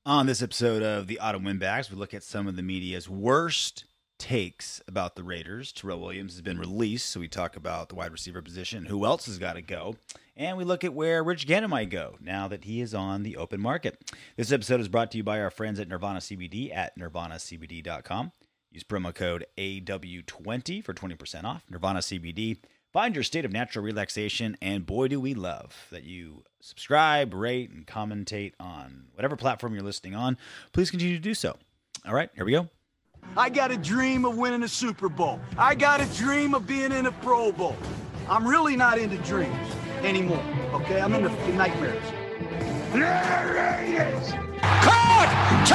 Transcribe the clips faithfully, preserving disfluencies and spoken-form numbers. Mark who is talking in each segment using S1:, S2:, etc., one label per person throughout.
S1: On this episode of the Autumn Windbags, we look at some of the media's worst takes about the Raiders. Terrell Williams has been released, so we talk about the wide receiver position, who else has got to go, and we look at where Rich Gannon might go now that he is on the open market. This episode is brought to you by our friends at Nirvana C B D at nirvana c b d dot com. Use promo code A W twenty for twenty percent off. Nirvana C B D. Find your state of natural relaxation, and boy, do we love that you subscribe, rate, and commentate on whatever platform you're listening on. Please continue to do so. All right, here we go.
S2: I got a dream of winning a Super Bowl. I got a dream of being in a Pro Bowl. I'm really not into dreams anymore, okay? I'm into nightmares.
S3: There it is! Caught!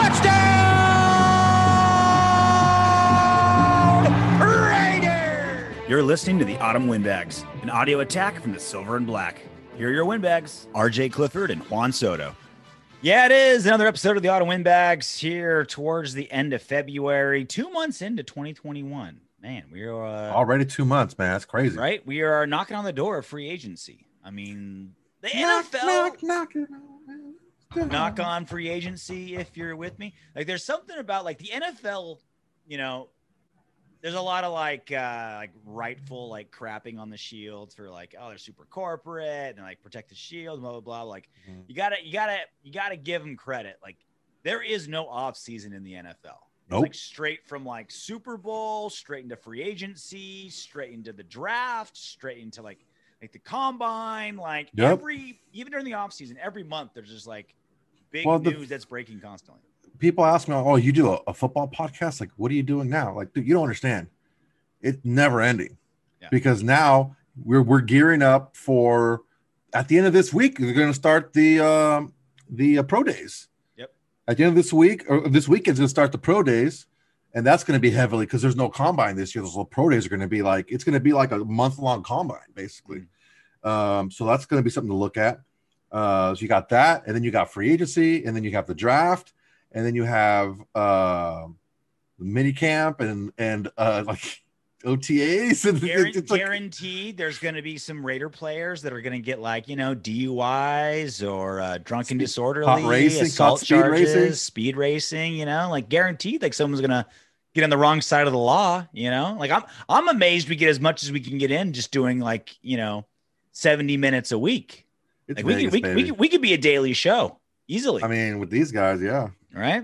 S3: Touchdown! Raiders!
S1: You're listening to the Autumn Windbags, an audio attack from the Silver and Black. Here are your Windbags, R J Clifford and Juan Soto. Yeah, it is another episode of the Autumn Windbags here towards the end of February, two months into twenty twenty-one. Man, we are uh,
S4: already two months, man. That's crazy,
S1: right? We are knocking on the door of free agency. I mean, the
S4: knock,
S1: N F L
S4: knock, knock, knock,
S1: knock on free agency. If you're with me, like, there's something about like the N F L. You know, there's a lot of like uh, like rightful like crapping on the Shields for like, oh, they're super corporate and like protect the Shield, blah blah blah. Like, mm-hmm. you gotta you gotta you gotta give them credit. Like, there is no off season in the N F L. It's
S4: nope.
S1: like straight from like Super Bowl, straight into free agency, straight into the draft, straight into like like the combine. Like
S4: yep.
S1: every even during the off season, every month there's just like big
S4: well,
S1: news
S4: the,
S1: that's breaking constantly.
S4: People ask me, "Oh, you do a, a football podcast? Like, what are you doing now?" Like, dude, you don't understand. It's never ending, yeah. Because now we're we're gearing up for at the end of this week. We're going to start the um, the uh, pro days.
S1: Yep.
S4: At the end of this week or this weekend's going to start the pro days, and that's going to be heavily because there's no combine this year. Those little pro days are going to be like it's going to be like a month long combine basically. Mm-hmm. Um, so that's going to be something to look at. Uh, so you got that, and then you got free agency, and then you have the draft. And then you have uh, the mini camp and and uh, like O T As. And
S1: Guaranteed,
S4: it's like,
S1: guaranteed there's going to be some Raider players that are going to get like, you know, D U Is or uh, drunken
S4: speed,
S1: disorderly,
S4: racing,
S1: assault
S4: speed
S1: charges,
S4: racing.
S1: speed racing, you know, like guaranteed like someone's going to get on the wrong side of the law, you know, like I'm I'm amazed we get as much as we can get in just doing like, you know, seventy minutes a week.
S4: It's
S1: like we,
S4: Vegas,
S1: could, we, we, could, we could be a daily show easily.
S4: I mean, with these guys, yeah.
S1: Right.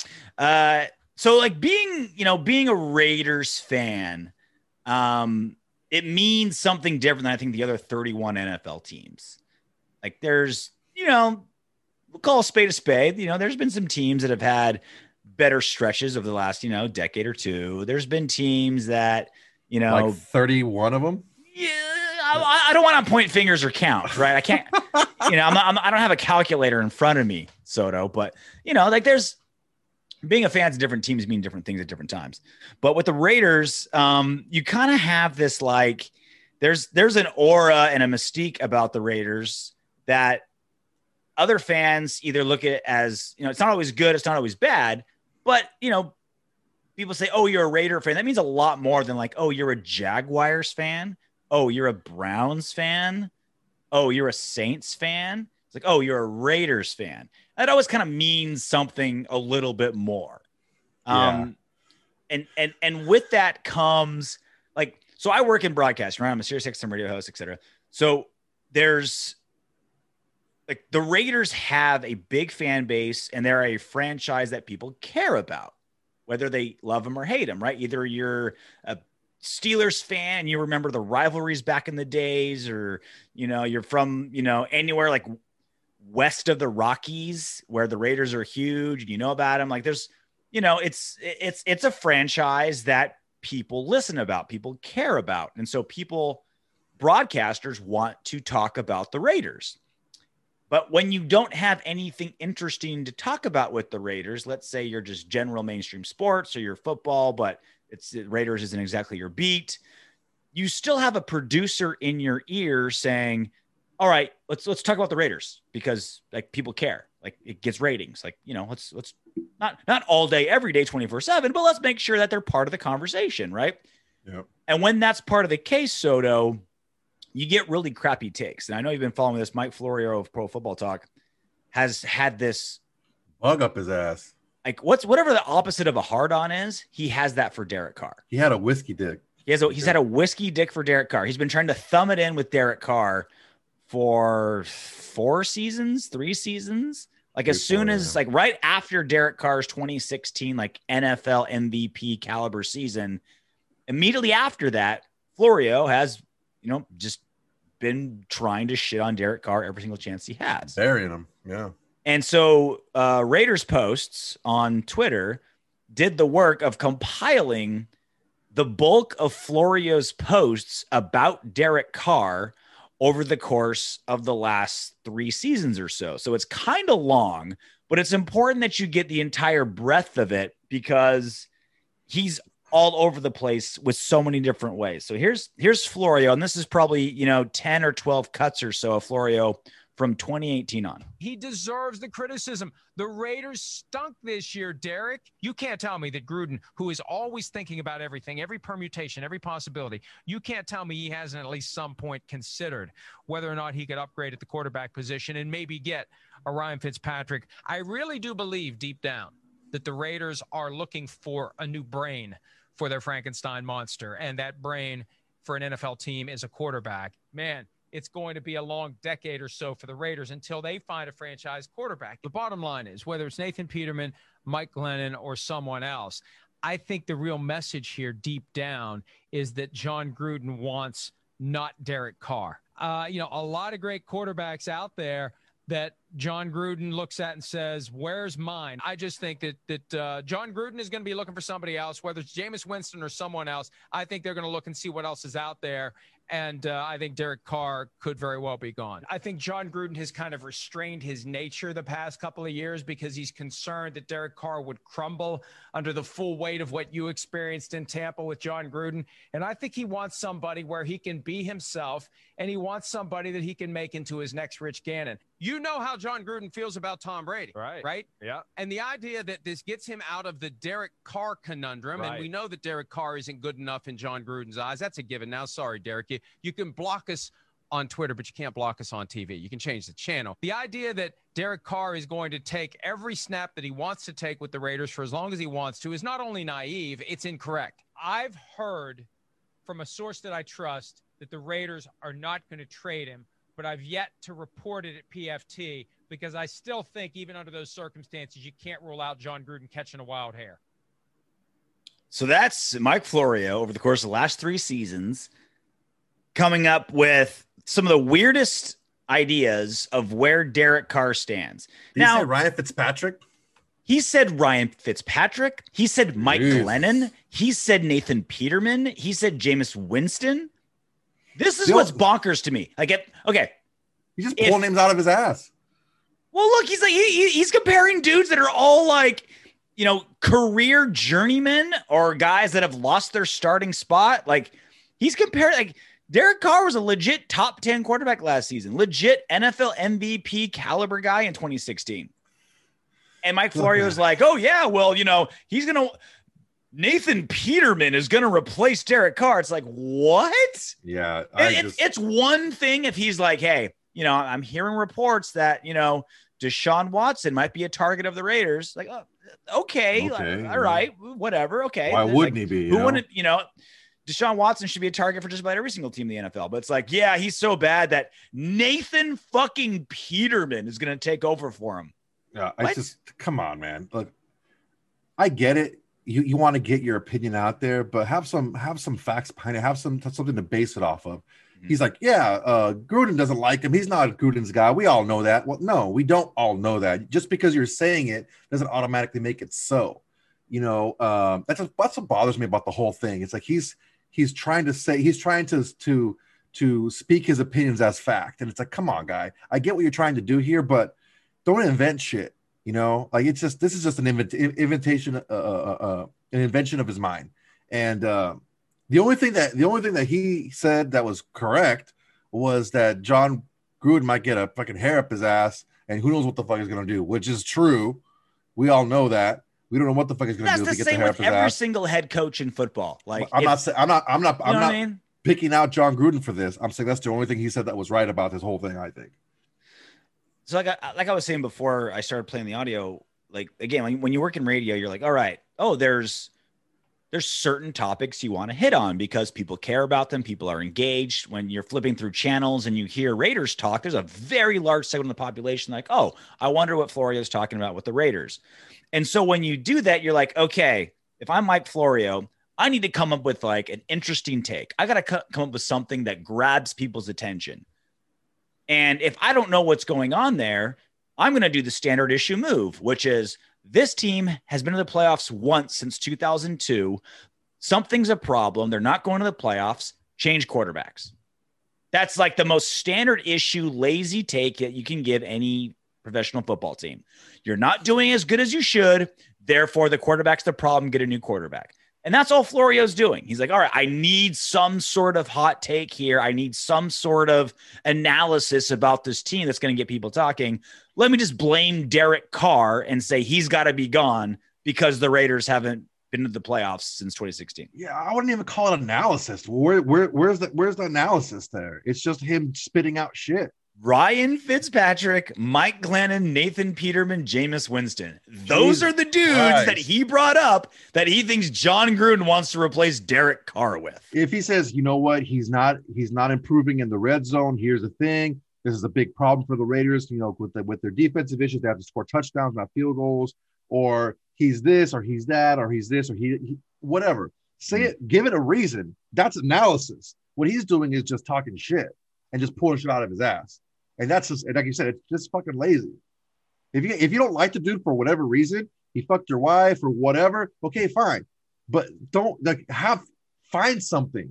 S1: Uh, so like being, you know, being a Raiders fan, um, it means something different than I think the other thirty-one N F L teams. Like there's, you know, we'll call a spade a spade. You know, there's been some teams that have had better stretches over the last, you know, decade or two. There's been teams that, you know,
S4: like thirty-one of them.
S1: Yeah. I, I don't want to point fingers or count, right? I can't, you know, I'm not, I'm, I don't have a calculator in front of me, Soto, but you know, like there's being a fan of different teams mean different things at different times. But with the Raiders, um, you kind of have this, like there's, there's an aura and a mystique about the Raiders that other fans either look at it as, you know, it's not always good. It's not always bad, but you know, people say, oh, you're a Raider fan. That means a lot more than like, oh, you're a Jaguars fan. Oh, you're a Browns fan. Oh, you're a Saints fan. It's like, oh, you're a Raiders fan. That always kind of means something a little bit more.
S4: Yeah.
S1: Um, and, and, and with that comes like, so I work in broadcasting, right? I'm a Sirius X M radio host, et cetera. So there's like the Raiders have a big fan base and they're a franchise that people care about, whether they love them or hate them, right? Either you're a Steelers fan, you remember the rivalries back in the days, or, you know, you're from, you know, anywhere like west of the Rockies where the Raiders are huge and you know about them. Like there's, you know, it's, it's, it's a franchise that people listen about, people care about. And so people, broadcasters want to talk about the Raiders. But when you don't have anything interesting to talk about with the Raiders, let's say you're just general mainstream sports or you're football, but it's Raiders isn't exactly your beat. You still have a producer in your ear saying, all right, let's, let's talk about the Raiders because like people care, like it gets ratings. Like, you know, let's, let's not, not all day, every day, twenty-four seven, but let's make sure that they're part of the conversation. Right.
S4: Yep.
S1: And when that's part of the case, Soto, you get really crappy takes. And I know you've been following this. Mike Florio of Pro Football Talk has had this
S4: Hug up his ass.
S1: Like what's whatever the opposite of a hard on is, he has that for Derek Carr.
S4: He had a whiskey dick.
S1: He has a, he's had a whiskey dick for Derek Carr. He's been trying to thumb it in with Derek Carr for four seasons, three seasons. Like as soon as like right after Derek Carr's twenty sixteen like N F L M V P caliber season, immediately after that, Florio has, you know, just been trying to shit on Derek Carr every single chance he has.
S4: Burying him. Yeah.
S1: And so uh, Raiders posts on Twitter did the work of compiling the bulk of Florio's posts about Derek Carr over the course of the last three seasons or so. So it's kind of long, but it's important that you get the entire breadth of it because he's all over the place with so many different ways. So here's, here's Florio. And this is probably, you know, ten or twelve cuts or so of Florio from twenty eighteen on.
S5: He deserves the criticism. The Raiders stunk this year, Derek. You can't tell me that Gruden, who is always thinking about everything, every permutation, every possibility, you can't tell me he hasn't at least some point considered whether or not he could upgrade at the quarterback position and maybe get a Ryan Fitzpatrick. I really do believe deep down that the Raiders are looking for a new brain for their Frankenstein monster, and that brain for an N F L team is a quarterback. Man, it's going to be a long decade or so for the Raiders until they find a franchise quarterback. The bottom line is, whether it's Nathan Peterman, Mike Glennon, or someone else, I think the real message here deep down is that John Gruden wants not Derek Carr. Uh, you know, a lot of great quarterbacks out there that John Gruden looks at and says, where's mine? I just think that that uh, John Gruden is going to be looking for somebody else, whether it's Jameis Winston or someone else. I think they're going to look and see what else is out there. And uh, I think Derek Carr could very well be gone. I think John Gruden has kind of restrained his nature the past couple of years because he's concerned that Derek Carr would crumble under the full weight of what you experienced in Tampa with John Gruden. And I think he wants somebody where he can be himself, and he wants somebody that he can make into his next Rich Gannon. You know how John Gruden feels about Tom Brady,
S6: right?
S5: Right?
S6: Yeah.
S5: And the idea that this gets him out of the Derek Carr conundrum,
S6: Right.
S5: and we know that Derek Carr isn't good enough in John Gruden's eyes. That's a given now. Sorry, Derek. You, you can block us on Twitter, but you can't block us on T V. You can change the channel. The idea that Derek Carr is going to take every snap that he wants to take with the Raiders for as long as he wants to is not only naive, it's incorrect. I've heard from a source that I trust that the Raiders are not going to trade him, but I've yet to report it at P F T because I still think even under those circumstances, you can't rule out John Gruden catching a wild hair.
S1: So that's Mike Florio over the course of the last three seasons coming up with some of the weirdest ideas of where Derek Carr stands.
S4: Did
S1: now,
S4: you say Ryan Fitzpatrick?
S1: He said Ryan Fitzpatrick. He said Mike
S4: Jeez.
S1: Glennon. He said Nathan Peterman. He said Jameis Winston. This is
S4: Still-
S1: what's bonkers to me. Like, it, okay.
S4: He just
S1: If-
S4: pulled names out of his ass.
S1: Well, look, he's like, he, he- he's comparing dudes that are all like, you know, career journeymen or guys that have lost their starting spot. Like, he's comparing, like, Derek Carr was a legit top ten quarterback last season, legit N F L M V P caliber guy in twenty sixteen. And Mike Florio is like, oh, yeah, well, you know, he's going to, Nathan Peterman is going to replace Derek Carr. It's like, what?
S4: Yeah. I
S1: It,
S4: just,
S1: it's, it's one thing if he's like, hey, you know, I'm hearing reports that, you know, Deshaun Watson might be a target of the Raiders. Like, oh, okay,
S4: Okay,
S1: all right, whatever, okay.
S4: why
S1: Like,
S4: wouldn't he be? you
S1: Who
S4: know?
S1: wouldn't, you know, Deshaun Watson should be a target for just about every single team in the N F L. But it's like, yeah, he's so bad that Nathan fucking Peterman is going to take over for him.
S4: Yeah, I
S1: What?
S4: just come on, man. Look, I get it. You you want to get your opinion out there, but have some have some facts behind it. Have some something to base it off of.
S1: Mm-hmm.
S4: He's like, yeah, uh, Gruden doesn't like him. He's not Gruden's guy. We all know that. Well, no, we don't all know that. Just because you're saying it doesn't automatically make it so. You know, um, that's a, that's what bothers me about the whole thing. It's like he's he's trying to say he's trying to to to speak his opinions as fact, and it's like, come on, guy. I get what you're trying to do here, but don't invent shit. You know, like it's just this is just an invent, inventation, uh, uh, uh, an invention of his mind. And uh, the only thing that the only thing that he said that was correct was that John Gruden might get a fucking hair up his ass, and who knows what the fuck he's gonna do, which is true. We all know that. We don't know what the fuck he's gonna
S1: That's
S4: do
S1: the
S4: to get the
S1: same
S4: hair
S1: with
S4: up his
S1: every
S4: ass.
S1: single head coach in football. Like,
S4: I'm
S1: if-
S4: not saying I'm not I'm not
S1: you
S4: I'm
S1: know
S4: not
S1: what I mean?
S4: picking out John Gruden for this. I'm saying that's the only thing he said that was right about this whole thing. I think.
S1: So like I, like I was saying before I started playing the audio, like again, when, when you work in radio, you're like, all right, oh, there's there's certain topics you want to hit on because people care about them. People are engaged. When you're flipping through channels and you hear Raiders talk, there's a very large segment of the population like, oh, I wonder what Florio's talking about with the Raiders. And so when you do that, you're like, okay, if I'm Mike Florio, I need to come up with like an interesting take. I got to co- come up with something that grabs people's attention. And if I don't know what's going on there, I'm going to do the standard issue move, which is this team has been in the playoffs once since two thousand two. Something's a problem. They're not going to the playoffs. Change quarterbacks. That's like the most standard issue, lazy take that you can give any professional football team. You're not doing as good as you should. Therefore, the quarterback's the problem. Get a new quarterback. And that's all Florio's doing. He's like, all right, I need some sort of hot take here. I need some sort of analysis about this team that's going to get people talking. Let me just blame Derek Carr and say he's got to be gone because the Raiders haven't been to the playoffs since twenty sixteen.
S4: Yeah, I wouldn't even call it analysis. Where, where, where's the where's the analysis there? It's just him spitting out shit.
S1: Ryan Fitzpatrick, Mike Glennon, Nathan Peterman, Jameis Winston. Those
S4: Jesus
S1: are the dudes
S4: Christ.
S1: that he brought up that he thinks John Gruden wants to replace Derek Carr with.
S4: If he says, you know what, he's not he's not improving in the red zone. Here's the thing. This is a big problem for the Raiders, you know, with the, with their defensive issues. They have to score touchdowns, not field goals, or he's this, or he's that, or he's this, or he, he whatever. Say it, give it a reason. That's analysis. What he's doing is just talking shit and just pulling shit out of his ass. And that's just, and like you said, it's just fucking lazy. If you if you don't like the dude for whatever reason, he fucked your wife or whatever, okay, fine. But don't like have find something.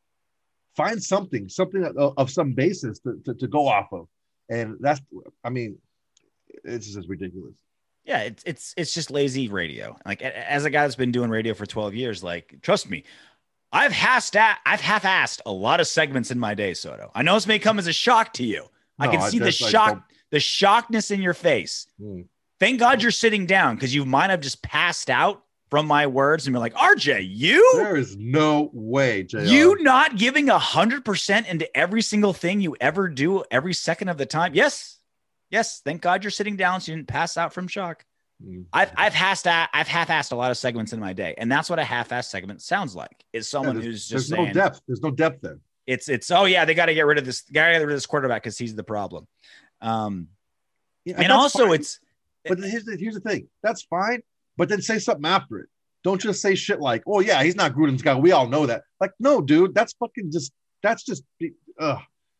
S4: Find something, something of, of some basis to, to, to go off of. And that's, I mean, it's just ridiculous.
S1: Yeah, it's it's it's just lazy radio. Like as a guy that's been doing radio for twelve years, like trust me, I've half I've half-assed a lot of segments in my day, Soto. I know this may come as a shock to you. No, I can see I the shock, like, the shockness in your face. Hmm. Thank God you're sitting down because you might have just passed out from my words and be like, R J, you?
S4: There is no way, J R.
S1: You not giving a hundred percent into every single thing you ever do every second of the time. Yes. Yes. Thank God you're sitting down so you didn't pass out from shock. Hmm. I've I've half I've half-assed a lot of segments in my day, and that's what a half-assed segment sounds like. Is someone
S4: yeah,
S1: who's just
S4: there's
S1: saying,
S4: no depth. There's no depth there.
S1: It's it's oh yeah, they got to get rid of this guy, get rid of this quarterback because he's the problem. Um, yeah, and, and also
S4: fine.
S1: it's.
S4: But here's the here's the thing. That's fine, but then say something after it. Don't just say shit like, "Oh yeah, he's not Gruden's guy." We all know that. Like, no, dude, that's fucking just that's just. Uh,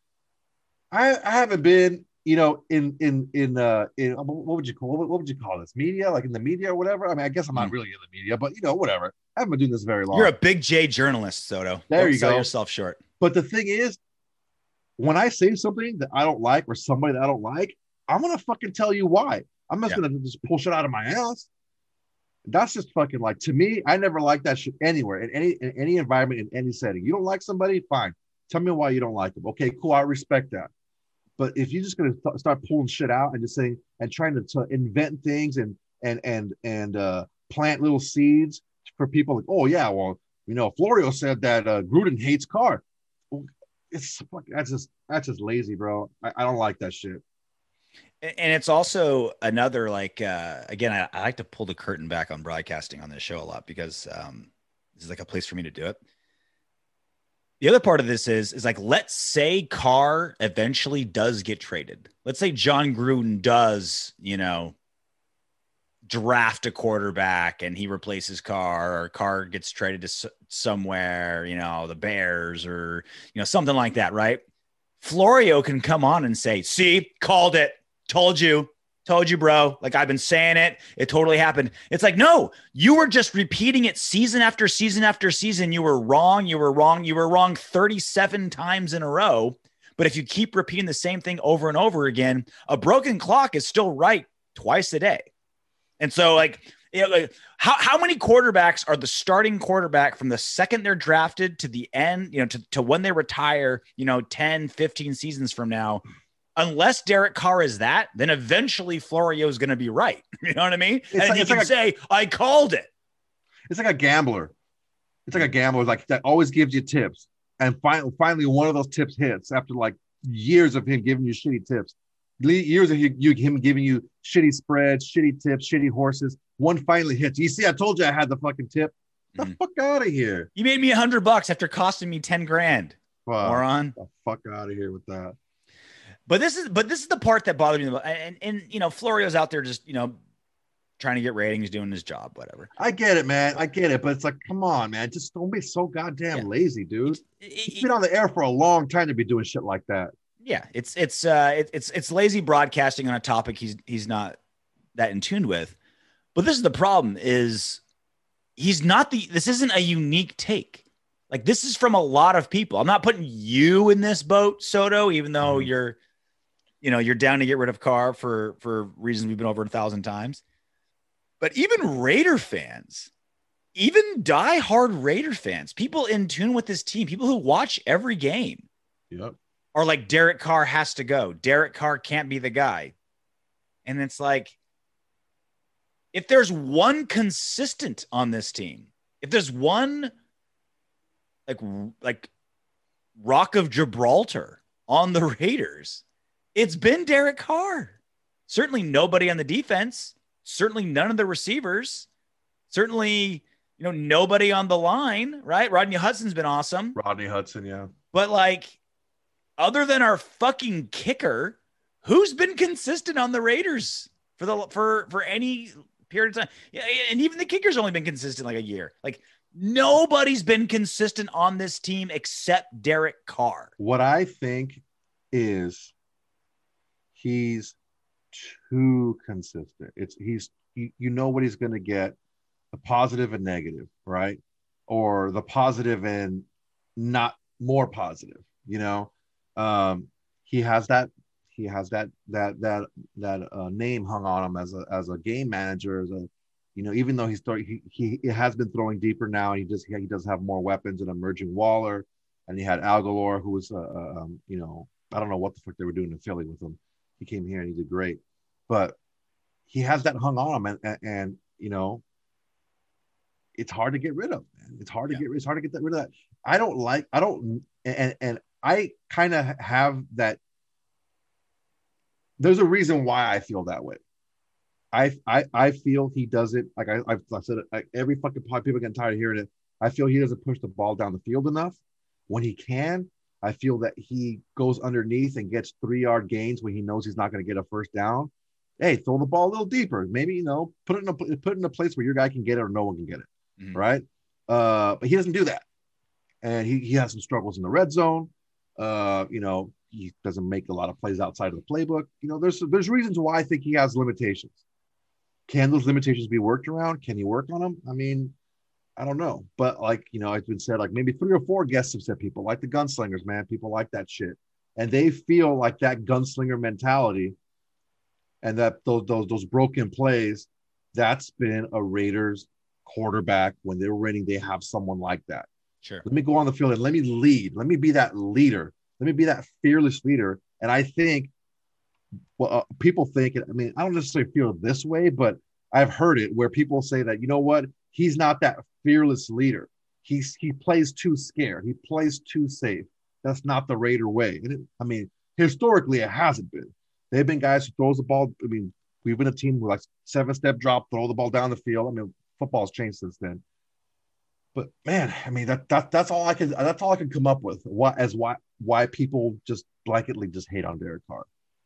S4: I I haven't been, you know, in in in uh in what would you call what, what would you call this media? Like in the media or whatever. I mean, I guess I'm not mm. really in the media, but you know, whatever. I haven't been doing this very long.
S1: You're a big J journalist, Soto.
S4: There
S1: Don't
S4: you
S1: sell
S4: go.
S1: yourself short.
S4: But the thing is, when I say something that I don't like or somebody that I don't like, I'm gonna fucking tell you why. I'm not yeah. gonna just pull shit out of my ass. That's just fucking like, to me, I never liked that shit anywhere, in any in any environment, in any setting. You don't like somebody, fine. Tell me why you don't like them. Okay, cool, I respect that. But if you're just gonna th- start pulling shit out and just saying and trying to, to invent things and and and and uh, plant little seeds for people like, oh yeah, well, you know, Florio said that uh, Gruden hates Carr. Well, it's that's just that's just lazy, bro. I, I don't like that shit.
S1: And it's also another, like, uh, again, I, I like to pull the curtain back on broadcasting on this show a lot because um, this is like a place for me to do it. The other part of this is, is like, let's say Carr eventually does get traded. Let's say John Gruden does, you know, draft a quarterback and he replaces Carr, or Carr gets traded to s- somewhere, you know, the Bears or, you know, something like that, right? Florio can come on and say, see, called it. Told you, told you, bro. Like, I've been saying it. It totally happened. It's like, no, you were just repeating it season after season after season. You were wrong. You were wrong. You were wrong thirty-seven times in a row. But if you keep repeating the same thing over and over again, a broken clock is still right twice a day. And so, like, you know, like how, how many quarterbacks are the starting quarterback from the second they're drafted to the end, you know, to, to when they retire, you know, ten, fifteen seasons from now? Unless Derek Carr is that, then eventually Florio is going to be right. You know what I mean?
S4: It's
S1: and
S4: like,
S1: he
S4: it's
S1: can
S4: like a,
S1: say, I called it.
S4: It's like a gambler. It's like a gambler like that always gives you tips. And finally, finally, one of those tips hits after like years of him giving you shitty tips. years of you, you, him giving you shitty spreads, shitty tips, shitty horses. One finally hits. You see, I told you I had the fucking tip. The mm. fuck out of here.
S1: You made me a hundred bucks after costing me ten grand.
S4: Wow.
S1: Moron.
S4: The fuck out of here with that.
S1: But this is but this is the part that bothered me the most. And, and you know, Florio's out there just, you know, trying to get ratings, doing his job, whatever.
S4: I get it, man. I get it. But it's like, come on, man. Just don't be so goddamn yeah. lazy, dude. He's been on the air for a long time to be doing shit like that.
S1: Yeah, it's it's uh it, it's it's lazy broadcasting on a topic he's he's not that in tune with. But this is the problem: is he's not the. This isn't a unique take. Like, this is from a lot of people. I'm not putting you in this boat, Soto, even though mm-hmm. you're, you know, you're down to get rid of Carr for for reasons we've been over a thousand times. But even Raider fans, even diehard Raider fans, people in tune with this team, people who watch every game,
S4: yep.
S1: are like, Derek Carr has to go. Derek Carr can't be the guy. And it's like, if there's one consistent on this team, if there's one like like Rock of Gibraltar on the Raiders, it's been Derek Carr. Certainly nobody on the defense. Certainly none of the receivers. Certainly, you know, nobody on the line, right? Rodney Hudson's been awesome.
S4: Rodney Hudson, yeah.
S1: But like, other than our fucking kicker, who's been consistent on the Raiders for the for for any period of time? Yeah, and even the kicker's only been consistent like a year. Like, nobody's been consistent on this team except Derek Carr.
S4: What I think is he's too consistent. It's he's you, you know what he's going to get, the positive and negative, right? Or the positive and not more positive, you know. Um, he has that he has that that that that uh, name hung on him as a as a game manager, as a you know, even though he's throwing, he, he he has been throwing deeper now. He just he does have more weapons, and emerging Waller, and he had Aguilar, who was uh, um, you know, I don't know what the fuck they were doing in Philly with him. He came here and he did great, but he has that hung on him, and and, and you know, it's hard to get rid of, man. It's hard to yeah. get it's hard to get that rid of that. I don't like I don't and and I kind of have that. There's a reason why I feel that way. I, I I feel he does it like I I've I said it like every fucking pod, people getting tired of hearing it. I feel he doesn't push the ball down the field enough. When he can, I feel that he goes underneath and gets three yard gains when he knows he's not going to get a first down. Hey, throw the ball a little deeper. Maybe, you know, put it in a put it in a place where your guy can get it or no one can get it. Mm-hmm. Right? Uh, but he doesn't do that, and he he has some struggles in the red zone. Uh, you know, he doesn't make a lot of plays outside of the playbook. You know, there's there's reasons why I think he has limitations. Can those limitations be worked around? Can you work on them? I mean, I don't know. But like, you know, it's been said, like maybe three or four guests have said people like the gunslingers, man. People like that shit. And they feel like that gunslinger mentality and that those those those broken plays, that's been a Raiders quarterback. When they were winning, they have someone like that.
S1: Sure.
S4: Let me go on the field and let me lead. Let me be that leader. Let me be that fearless leader. And I think well, uh, people think, I mean, I don't necessarily feel this way, but I've heard it where people say that, you know what, he's not that fearless leader. He's he plays too scared. He plays too safe. That's not the Raider way. And it, I mean, historically, it hasn't been. They've been guys who throws the ball. I mean, we've been a team who like seven step drop, throw the ball down the field. I mean, football's changed since then. But man, I mean, that that that's all I can that's all I can come up with. Why as why why people just blanketly just hate on Derek Carr.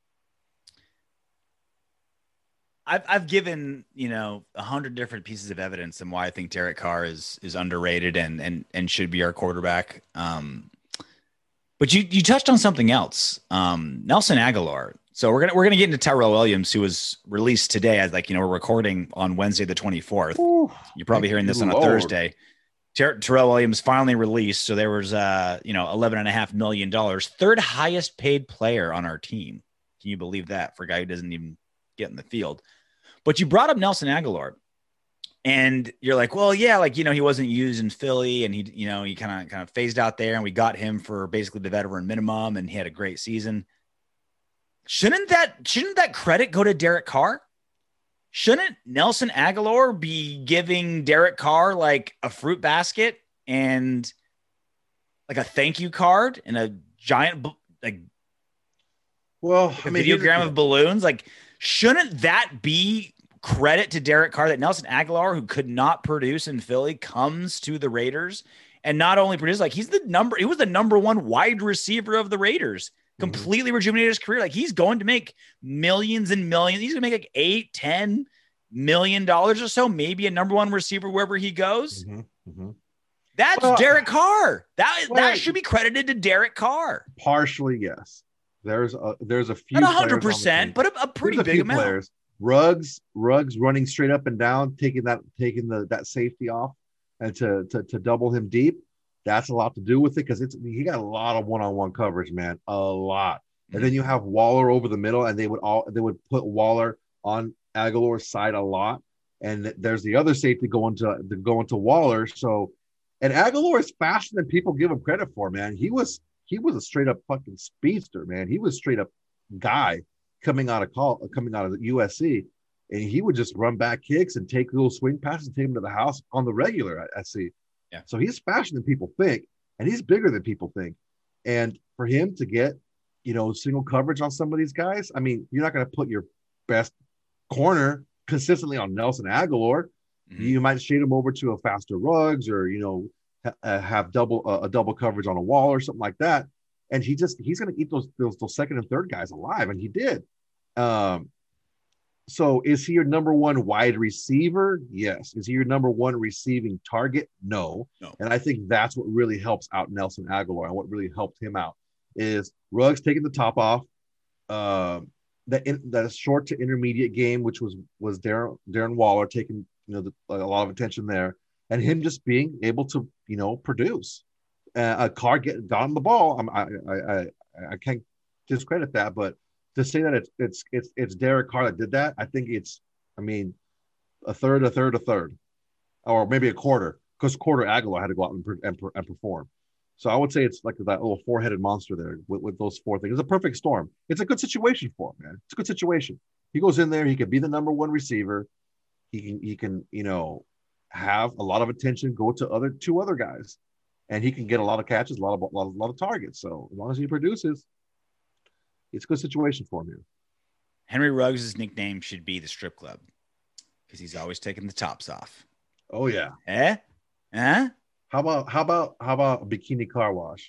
S1: I've I've given, you know, a hundred different pieces of evidence on why I think Derek Carr is is underrated and and and should be our quarterback. Um, but you you touched on something else, um, Nelson Aguilar. So we're gonna we're gonna get into Tyrell Williams, who was released today. As like you know, we're recording on Wednesday the twenty-fourth. You're probably hearing this on a Thursday. Ter- Tyrell Williams finally released. So there was uh you know eleven and a half million dollars, third highest paid player on our team. Can you believe that for a guy who doesn't even get in the field? But you brought up Nelson Aguilar, and you're like, well, yeah, like, you know, he wasn't used in Philly, and he, you know, he kind of kind of phased out there, and we got him for basically the veteran minimum, and he had a great season. Shouldn't that shouldn't that credit go to Derek Carr? Shouldn't Nelson Aguilar be giving Derek Carr like a fruit basket and like a thank you card and a giant like
S4: Well,
S1: a
S4: I mean,
S1: videogram of balloons. Like, shouldn't that be credit to Derek Carr that Nelson Aguilar, who could not produce in Philly, comes to the Raiders and not only produce, like he's the number, he was the number one wide receiver of the Raiders, completely mm-hmm. rejuvenated his career. Like he's going to make millions and millions. He's gonna make like eight, ten million dollars or so, maybe a number one receiver wherever he goes.
S4: Mm-hmm. Mm-hmm.
S1: That's well, Derek Carr. That well, that should be credited to Derek Carr.
S4: Partially, yes. There's a there's a few
S1: not one hundred percent, but a, a pretty there's big a amount. Players.
S4: Ruggs, Ruggs running straight up and down, taking that taking the that safety off, and to to to double him deep. That's a lot to do with it because it's he got a lot of one-on-one coverage, man, a lot. And then you have Waller over the middle, and they would all they would put Waller on Aguilar's side a lot. And there's the other safety going to going to Waller. So, and Aguilar is faster than people give him credit for, man. He was he was a straight up fucking speedster, man. He was straight up guy coming out of call coming out of the U S C, and he would just run back kicks and take little swing passes and take him to the house on the regular. I, I see.
S1: Yeah.
S4: So he's faster than people think, and he's bigger than people think. And for him to get, you know, single coverage on some of these guys, I mean, you're not going to put your best corner consistently on Nelson Aguilar. Mm-hmm. You might shade him over to a faster Ruggs, or you know, ha- have double uh, a double coverage on a wall or something like that. And he just he's going to eat those, those those second and third guys alive, and he did. Um, so is he your number one wide receiver? Yes. Is he your number one receiving target? No.
S1: No.
S4: And I think that's what really helps out Nelson Aguilar, and what really helped him out is Ruggs taking the top off. Um, that in, that short to intermediate game, which was was Darren Darren Waller taking you know the, a lot of attention there, and him just being able to you know produce. Uh, a Carr get got on the ball. I'm, I I I I can't discredit that, but to say that it's it's it's it's Derek Carr that did that, I think it's I mean a third, a third, a third, or maybe a quarter, because quarter Aguilar had to go out and, and, and perform. So I would say it's like that little four-headed monster there with, with those four things. It's a perfect storm. It's a good situation for him, man. It's a good situation. He goes in there, he can be the number one receiver. He can he can you know have a lot of attention go to other two other guys. And he can get a lot of catches, a lot of a lot of, a lot of targets. So as long as he produces, it's a good situation for him here.
S1: Henry Ruggs' nickname should be the strip club because he's always taking the tops off.
S4: Oh yeah.
S1: Eh? Huh?
S4: How about how about how about a bikini car wash?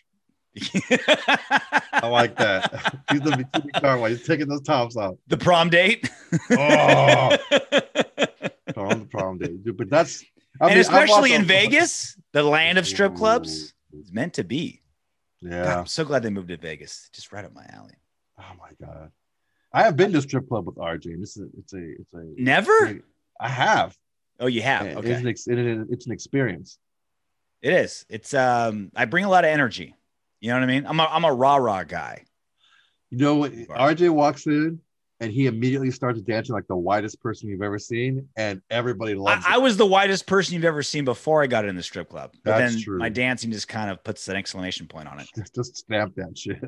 S4: I like that. He's the bikini car wash. He's taking those tops off.
S1: The prom date.
S4: Oh, on the prom date, dude. But that's I
S1: and
S4: mean,
S1: especially in Vegas, the land of strip clubs, it's meant to be.
S4: Yeah.
S1: God, I'm so glad they moved to Vegas. Just right up my alley.
S4: Oh my God. I have been to a strip club with R J. And this is it's a it's a
S1: never.
S4: It's a, I have.
S1: Oh, you have.
S4: It,
S1: okay.
S4: It's an, it, it's an experience.
S1: It is. It's um. I bring a lot of energy. You know what I mean? I'm a I'm a rah rah guy.
S4: You know what? R J walks in and he immediately starts dancing like the whitest person you've ever seen, and everybody loves
S1: I,
S4: it.
S1: I was the whitest person you've ever seen before I got in the strip club. But
S4: That's
S1: then
S4: true.
S1: My dancing just kind of puts an exclamation point on it.
S4: Just stamp that shit.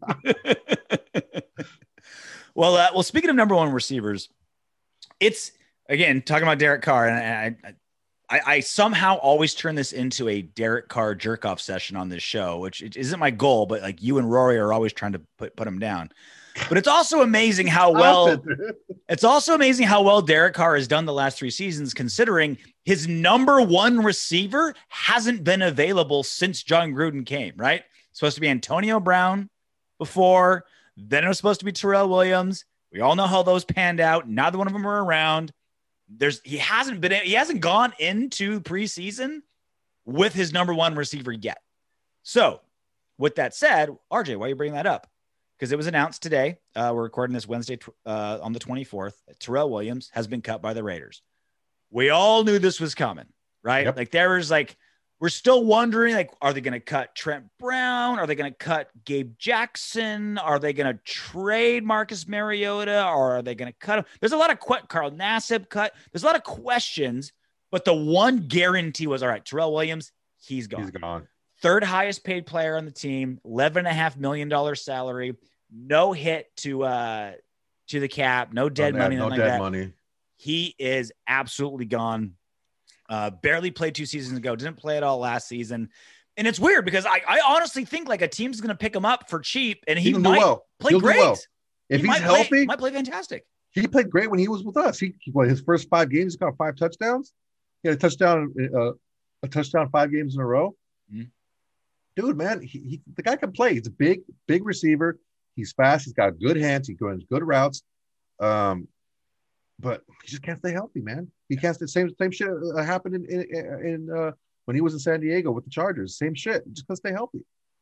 S1: well, uh, well, speaking of number one receivers, it's again talking about Derek Carr, and I, I, I somehow always turn this into a Derek Carr jerk off session on this show, which isn't my goal, but like you and Rory are always trying to put put him down. But it's also amazing how well it's also amazing how well Derek Carr has done the last three seasons, considering his number one receiver hasn't been available since John Gruden came, right? It's supposed to be Antonio Brown before, then it was supposed to be Terrell Williams. We all know how those panned out. Neither one of them are around. There's he hasn't been he hasn't gone into preseason with his number one receiver yet. So with that said, R J, why are you bringing that up? Because it was announced today. Uh, we're recording this Wednesday uh, on the twenty-fourth. Terrell Williams has been cut by the Raiders. We all knew this was coming, right?
S4: Yep.
S1: Like there was like, we're still wondering, like, are they going to cut Trent Brown? Are they going to cut Gabe Jackson? Are they going to trade Marcus Mariota? Or are they going to cut him? There's a lot of que- Carl Nassib cut. There's a lot of questions, but the one guarantee was, all right, Terrell Williams, he's gone.
S4: He's gone.
S1: Third highest paid player on the team, eleven and a half million dollars salary, no hit to uh to the cap, no dead
S4: no,
S1: money,
S4: no
S1: like
S4: dead
S1: that.
S4: money.
S1: He is absolutely gone. Uh, barely played two seasons ago, didn't play at all last season. And it's weird because I, I honestly think like a team's going to pick him up for cheap and he
S4: He'll
S1: might
S4: do well.
S1: play
S4: He'll
S1: great.
S4: Do well. If
S1: he
S4: he's
S1: might play,
S4: healthy,
S1: might play fantastic.
S4: He played great when he was with us. He, he his first five games, he got five touchdowns. He had a touchdown, uh, a touchdown five games in a row.
S1: Mm-hmm.
S4: Dude, man, he, he the guy can play. He's a big, big receiver. He's fast. He's got good hands. He goes good routes. Um, but he just can't stay healthy, man. He can't stay. Same same shit uh, happened in in, in uh, when he was in San Diego with the Chargers. Same shit. He just can't stay healthy.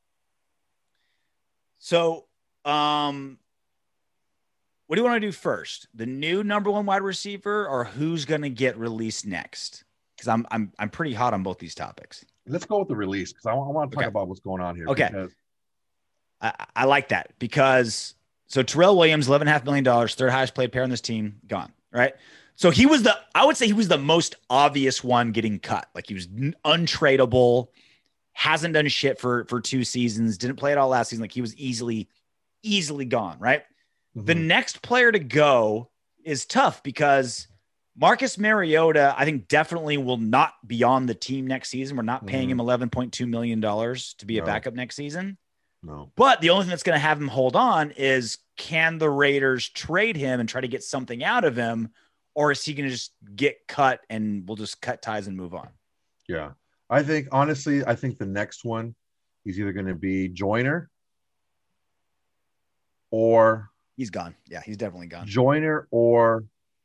S1: So, um, what do you want to do first? The new number one wide receiver, or who's going to get released next? Because I'm I'm I'm pretty hot on both these topics.
S4: Let's go with the release because I, I want to talk
S1: okay.
S4: about what's going on here.
S1: Okay,
S4: because...
S1: I, I like that because so Terrell Williams, eleven and a half million dollars, third highest paid player on this team, gone. Right. So he was the I would say he was the most obvious one getting cut. Like he was untradeable, hasn't done shit for for two seasons, didn't play at all last season. Like he was easily easily gone. Right. The next player to go is tough because Marcus Mariota, I think, definitely will not be on the team next season. We're not paying mm-hmm. him eleven point two million dollars to be no. a backup next season.
S4: No.
S1: But the only thing that's going to have him hold on is can the Raiders trade him and try to get something out of him, or is he going to just get cut and we'll just cut ties and move on?
S4: Yeah. I think, honestly, I think the next one is either going to be Joyner or –
S1: He's gone. Yeah, he's definitely gone.
S4: Joyner or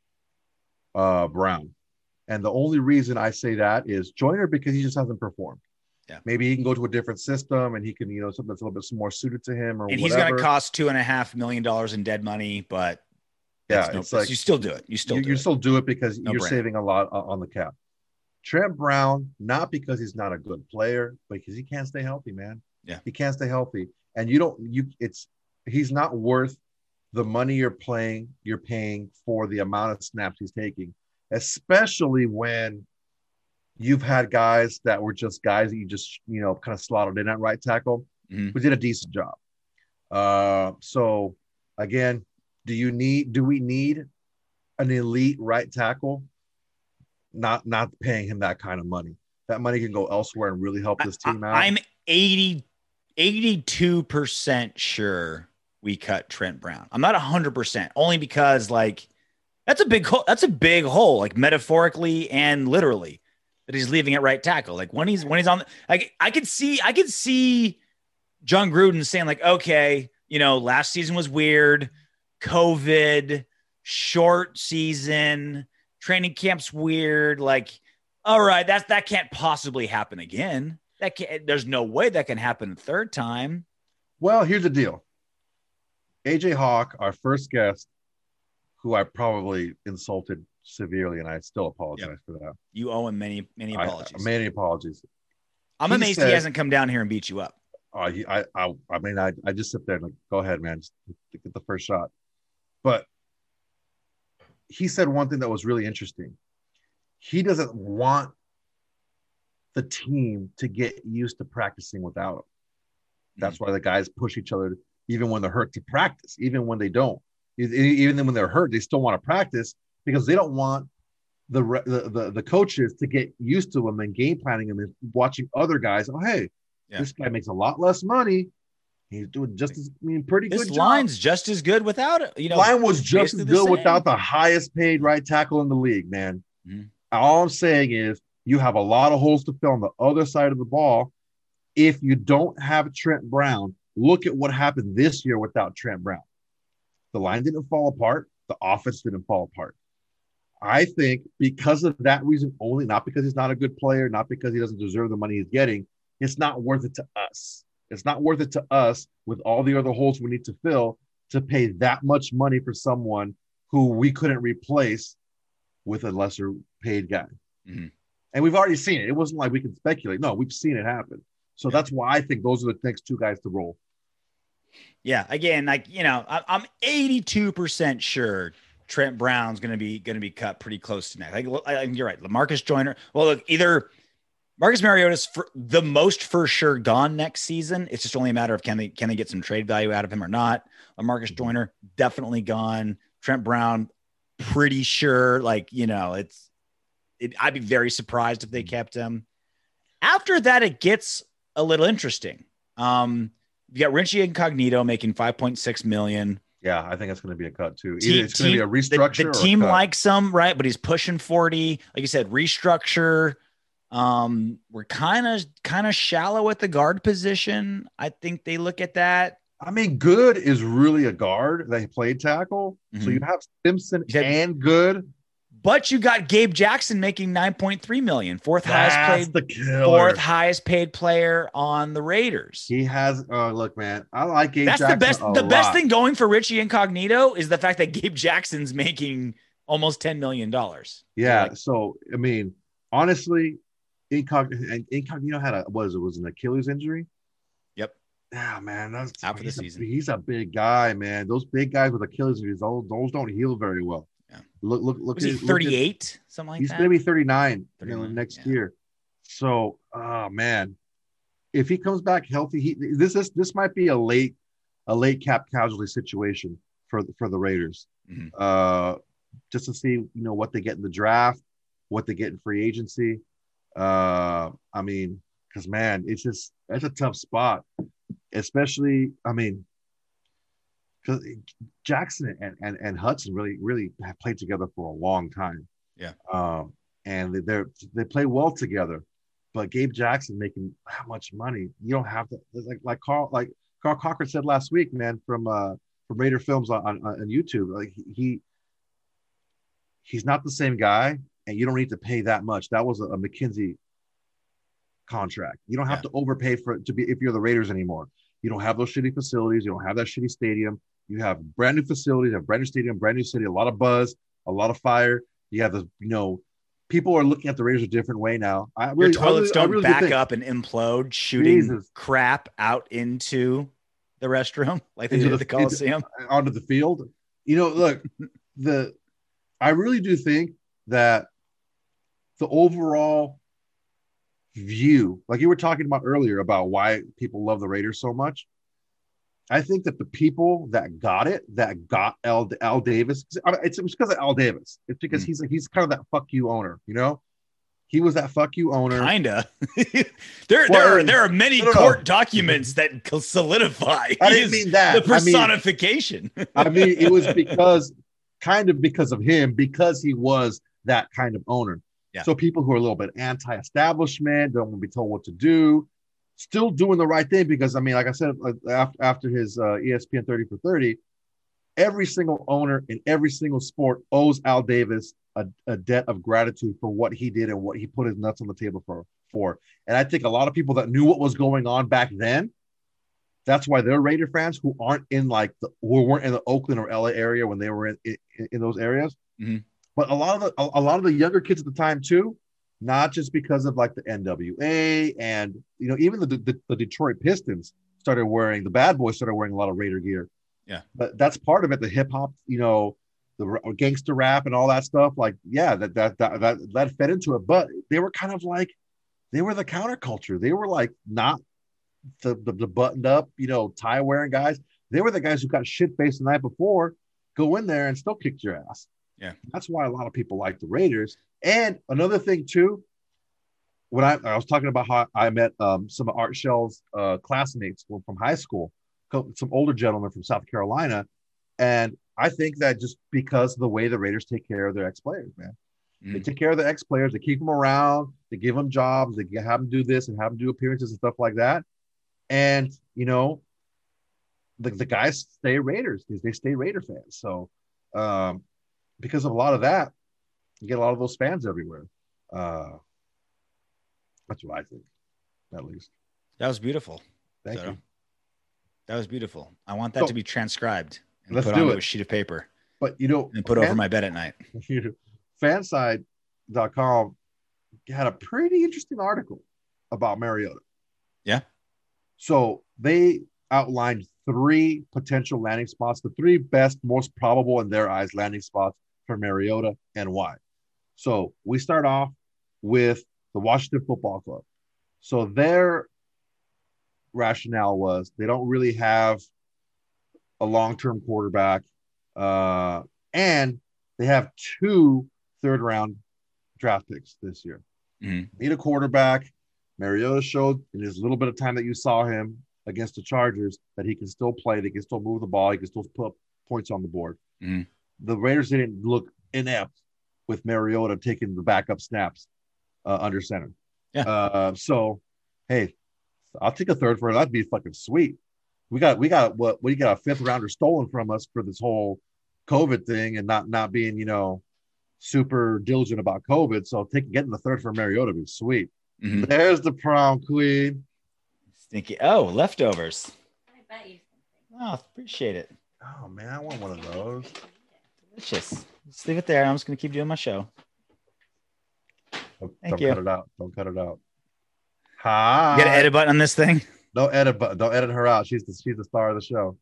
S4: uh, Brown. And the only reason I say that is Joyner because he just hasn't performed.
S1: Yeah.
S4: Maybe he can go to a different system and he can, you know, something that's a little bit more suited to him or
S1: and
S4: whatever.
S1: he's going to cost two and a half million dollars in dead money, but
S4: yeah,
S1: no,
S4: it's like
S1: you still do it. You still
S4: you,
S1: do
S4: you
S1: it.
S4: still do it because no you're
S1: brainer.
S4: saving a lot on the cap. Trent Brown, not because he's not a good player, but because he can't stay healthy, man.
S1: Yeah.
S4: He can't stay healthy. And you don't, you, it's, he's not worth the money you're playing, you're paying for the amount of snaps he's taking, especially when you've had guys that were just guys that you just, you know, kind of slaughtered in at right tackle,
S1: mm-hmm.
S4: who did a decent job. Uh, so again, do you need, do we need an elite right tackle? Not, not paying him that kind of money. That money can go elsewhere and really help this team
S1: I,
S4: out.
S1: I'm eighty, eighty-two percent sure we cut Trent Brown. I'm not one hundred percent, only because like that's a big hole. That's a big hole, like metaphorically and literally, that he's leaving at right tackle. Like when he's when he's on, like I could see, I could see John Gruden saying like, okay, you know, last season was weird, COVID, short season, training camp's weird. Like, all right, that's that can't possibly happen again. That can't, there's no way that can happen a third time.
S4: Well, here's the deal. A J Hawk, our first guest, who I probably insulted severely, and I still apologize yep. for that.
S1: You owe him many, many apologies.
S4: I, many apologies.
S1: I'm
S4: he
S1: amazed
S4: said,
S1: he hasn't come down here and beat you up.
S4: Uh, he, I, I, I mean, I, I just sit there and like, go ahead, man, just get the first shot. But he said one thing that was really interesting. He doesn't want the team to get used to practicing without him. That's mm-hmm. why the guys push each other, even when they're hurt, to practice, even when they don't. Even when they're hurt, they still want to practice because they don't want the the the, the coaches to get used to them and game planning them and watching other guys. Oh, hey, yeah. this guy makes a lot less money. He's doing just as I mean, pretty
S1: this
S4: good.
S1: This line's job. just as good without it. You know,
S4: line was just as good without the highest paid right tackle in the league, man. Mm-hmm. All I'm saying is you have a lot of holes to fill on the other side of the ball. If you don't have Trent Brown, look at what happened this year without Trent Brown. The line didn't fall apart. The offense didn't fall apart. I think because of that reason only, not because he's not a good player, not because he doesn't deserve the money he's getting, it's not worth it to us. It's not worth it to us with all the other holes we need to fill to pay that much money for someone who we couldn't replace with a lesser paid guy. Mm-hmm. And we've already seen it. It wasn't like we can speculate. No, we've seen it happen. So yeah. that's why I think those are the next two guys to roll.
S1: Yeah. Again, like, you know, I, I'm eighty-two percent sure Trent Brown's going to be, going to be cut pretty close to next. Like, I, you're right. LaMarcus Joyner. Well, look, either Marcus Mariota's for the most for sure gone next season. It's just only a matter of can they, can they get some trade value out of him or not? LaMarcus Joyner definitely gone. Trent Brown, pretty sure. Like, you know, it's, it, I'd be very surprised if they kept him. After that, it gets a little interesting. Um, You got Richie Incognito making five point six million dollars.
S4: Yeah, I think it's going to be a cut too. Either
S1: Team-
S4: it's going to be a restructure.
S1: The, the
S4: or a
S1: team
S4: cut.
S1: likes him, right? But he's pushing forty. Like you said, restructure. Um, we're kind of kind of shallow at the guard position. I think they look at that.
S4: I mean, Good is really a guard. They played tackle, so
S1: Mhm.
S4: you have Simpson
S1: You had-
S4: and Good.
S1: But you got Gabe Jackson making nine point three million, fourth
S4: That's
S1: highest
S4: the
S1: paid,
S4: killer.
S1: fourth highest paid player on the Raiders.
S4: He has. Uh, look, man, I like Gabe
S1: That's
S4: Jackson
S1: the best.
S4: a
S1: The best
S4: lot.
S1: thing going for Richie Incognito is the fact that Gabe Jackson's making almost ten million dollars.
S4: Yeah.
S1: Like,
S4: So I mean, honestly, Incognito, Incognito had a what is it? Was an Achilles injury?
S1: Yep.
S4: Yeah, man, that's
S1: Out for the
S4: he's a-
S1: season.
S4: he's a big guy, man. Those big guys with Achilles injuries, those, those don't heal very well.
S1: Yeah.
S4: Look, look, look.
S1: was he
S4: at- look at-
S1: thirty-eight? Something like
S4: he's
S1: that.
S4: going to be thirty-nine, you know,
S1: thirty-nine,
S4: next
S1: yeah.
S4: year. So, oh man, if he comes back healthy, he this is this might be a late a late cap casualty situation for for the Raiders.
S1: Mhm.
S4: Uh, just to see, you know, what they get in the draft, what they get in free agency. Uh, I mean, because man, it's just that's a tough spot, especially. I mean, because Jackson and, and and Hudson really really have played together for a long time.
S1: Yeah.
S4: Um, and they they're, they play well together, but Gabe Jackson making how much money? You don't have to like like Carl like Carl Cochran said last week, man, from uh from Raider Films on on, on YouTube. Like he he's not the same guy, and you don't need to pay that much. That was a, a McKinsey contract. You don't have
S1: Yeah.
S4: to overpay for it to be if you're the Raiders anymore. You don't have those shitty facilities. You don't have that shitty stadium. You have brand new facilities, you have brand new stadium, brand new city, a lot of buzz, a lot of fire. You have the, you know, people are looking at the Raiders a different way now. I
S1: Your
S4: really,
S1: toilets
S4: I really, I
S1: don't
S4: really
S1: back
S4: think,
S1: up and implode, shooting
S4: Jesus.
S1: crap out into the restroom like they
S4: Into
S1: did at
S4: the-
S1: the Coliseum.
S4: onto the field. You know, look, the I really do think that the overall view, like you were talking about earlier about why people love the Raiders so much. I think that the people that got it, that got Al, Al Davis, it's, it's because of Al Davis. It's because
S1: Mm.
S4: he's he's kind of that fuck you owner, you know? He was that fuck you owner.
S1: Kinda. there,
S4: Well,
S1: there, are, there are many
S4: no, no, no.
S1: court documents that solidify.
S4: I
S1: he
S4: didn't
S1: is
S4: mean that.
S1: The
S4: I mean-
S1: personification.
S4: I mean, it was because, kind of because of him, because he was that kind of owner.
S1: Yeah.
S4: So people who are a little bit anti-establishment, don't want to be told what to do, still doing the right thing because, I mean, like I said, after, after his uh, E S P N thirty for thirty, every single owner in every single sport owes Al Davis a, a debt of gratitude for what he did and what he put his nuts on the table for. for. And I think a lot of people that knew what was going on back then, that's why they're Raider fans who aren't in like the who weren't in the Oakland or L A area when they were in in, in those areas.
S1: Mhm.
S4: But a lot of the a, a lot of the younger kids at the time too, not just because of like the N W A and you know even the the, the Detroit Pistons started wearing the Bad Boys started wearing a lot of Raider gear.
S1: Yeah,
S4: but that's part of it. The hip hop, you know, the r- gangster rap and all that stuff. Like yeah, that that that that that fed into it. But they were kind of like they were the counterculture. They were like not the, the, the buttoned up, you know, tie wearing guys. They were the guys who got shit faced the night before, go in there and still kick your ass.
S1: Yeah.
S4: That's why a lot of people like the Raiders. And another thing too, when I, I was talking about how I met um, some of Art Shell's uh, classmates from from high school, co- some older gentlemen from South Carolina. And I think that just because of the way the Raiders take care of their ex-players, man. They
S1: Mm.
S4: take care of the ex-players. They keep them around. They give them jobs. They have them do this and have them do appearances and stuff like that. And, you know, the, the guys stay Raiders. They, they stay Raider fans. So um, because of a lot of that, you get a lot of those fans everywhere. Uh, that's what I think, at least.
S1: That was beautiful.
S4: Thank
S1: Soto.
S4: you.
S1: That was beautiful. I want that
S4: So,
S1: to be transcribed and
S4: let's
S1: put
S4: do
S1: onto
S4: it.
S1: a sheet of paper
S4: But, you know,
S1: and put over my bed at night.
S4: fanside dot com had a pretty interesting article about Mariota.
S1: Yeah.
S4: So they outlined three potential landing spots, the three best, most probable in their eyes landing spots for Mariota and why. So we start off with the Washington Football Club. So their rationale was they don't really have a long-term quarterback, uh, and they have two third-round draft picks this year.
S1: Mhm.
S4: Need a quarterback. Mariota showed in his little bit of time that you saw him against the Chargers that he can still play. They can still move the ball. He can still put points on the board.
S1: Mm-hmm.
S4: The Raiders didn't look inept with Mariota taking the backup snaps uh, under center.
S1: Yeah.
S4: Uh, so, hey, I'll take a third for it. That'd be fucking sweet. We got we got what we got a fifth rounder stolen from us for this whole COVID thing and not not being, you know, super diligent about COVID. So taking getting the third for Mariota would be sweet.
S1: Mm-hmm.
S4: There's the prom queen.
S1: Stinky. Oh, leftovers. I bet you something. Oh, appreciate it.
S4: Oh man, I want one of those.
S1: Delicious. Just leave it there. I'm just gonna keep doing my show.
S4: Don't,
S1: Thank
S4: don't
S1: you.
S4: cut it out. Don't cut it out. Hi.
S1: You got an edit button on this thing?
S4: Don't edit button. Don't edit her out. She's the she's the star of the show.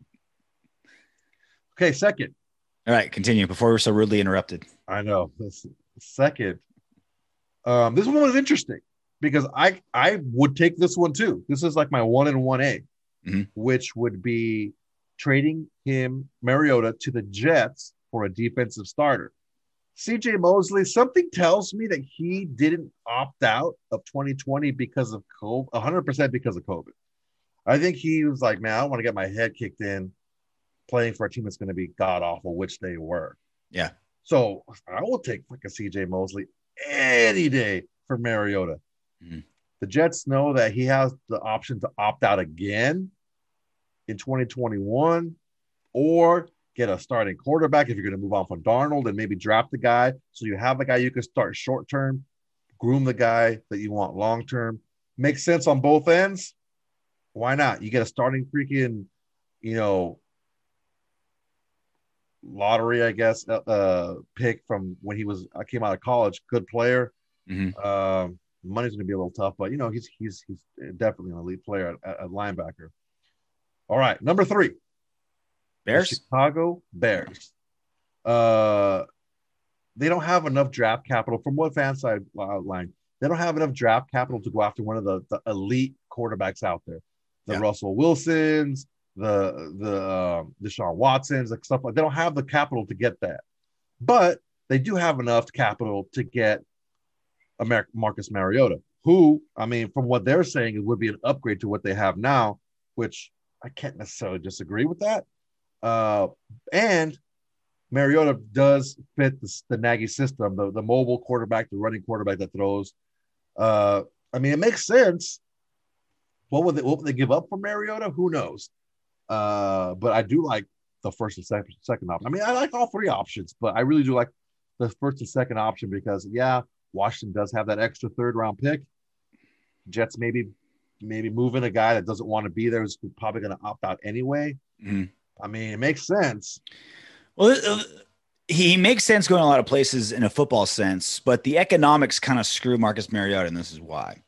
S4: Okay, second.
S1: All right, continue before we're so rudely interrupted.
S4: I know. This second. Um, this one was interesting because I I would take this one too. This is like my one and one A,
S1: mm-hmm.
S4: which would be trading him Mariota to the Jets for a defensive starter. C J Mosley, something tells me that he didn't opt out of twenty twenty because of COVID, one hundred percent because of COVID. I think he was like, man, I don't want to get my head kicked in playing for a team that's going to be god-awful, which they were.
S1: Yeah.
S4: So I will take fucking C J Mosley any day for Mariota.
S1: Mm-hmm.
S4: The Jets know that he has the option to opt out again in twenty twenty-one or get a starting quarterback if you're going to move on from Darnold and maybe draft the guy. So you have a guy you can start short term, groom the guy that you want long term. Makes sense on both ends. Why not? You get a starting freaking, you know, lottery, I guess, uh, pick from when he was I came out of college. Good player.
S1: Mm-hmm.
S4: Um, money's going to be a little tough, but you know he's he's he's definitely an elite player at, at linebacker. All right, number three.
S1: Bears?
S4: The Chicago Bears. Uh, they don't have enough draft capital from what fans I outlined. They don't have enough draft capital to go after one of the, the elite quarterbacks out there. The
S1: Yeah.
S4: Russell Wilsons, the the uh, Deshaun Watsons, like stuff like. They don't have the capital to get that, but they do have enough capital to get Amer- Marcus Mariota, who, I mean, from what they're saying, it would be an upgrade to what they have now, which I can't necessarily disagree with that. Uh, and Mariota does fit the, the Nagy system, the, the mobile quarterback, the running quarterback that throws. Uh, I mean, it makes sense. What would they, what would they give up for Mariota? Who knows? Uh, but I do like the first and second, second option. I mean, I like all three options, but I really do like the first and second option because, yeah, Washington does have that extra third round pick. Jets maybe maybe moving a guy that doesn't want to be there is probably going to opt out anyway.
S1: Mm-hmm.
S4: I mean, it makes sense.
S1: Well, uh, he makes sense going a lot of places in a football sense, but the economics kind of screw Marcus Mariota, and this is why.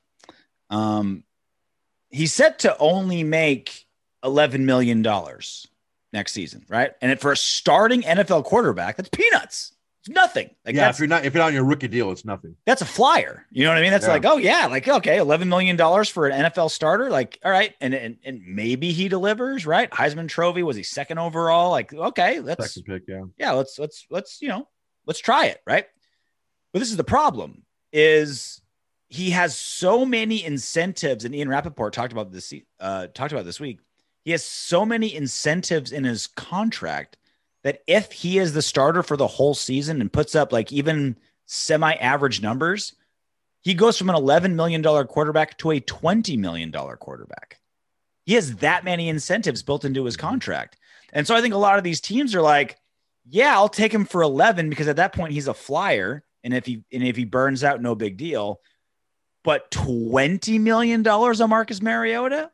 S1: Um, he's set to only make eleven million dollars next season, right? And for a starting N F L quarterback, that's peanuts. It's nothing. Like
S4: yeah,
S1: that's,
S4: if you're not if you're not on your rookie deal, it's nothing.
S1: That's a flyer. You know what I mean? That's
S4: Yeah.
S1: like, oh yeah, like okay, eleven million dollars for an N F L starter. Like, all right, and and and maybe he delivers, right? Heisman Trophy, was he second overall? Like, okay, let's
S4: Second pick, yeah.
S1: yeah, let's let's let's you know, let's try it, right? But this is the problem: is he has so many incentives, and Ian Rappaport talked about this uh talked about this week. He has so many incentives in his contract that if he is the starter for the whole season and puts up like even semi-average numbers, he goes from an eleven million dollars quarterback to a twenty million dollars quarterback. He has that many incentives built into his contract. And so I think a lot of these teams are like, yeah, I'll take him for eleven because at that point he's a flyer. And if he, and if he burns out, no big deal. But twenty million dollars on Marcus Mariota,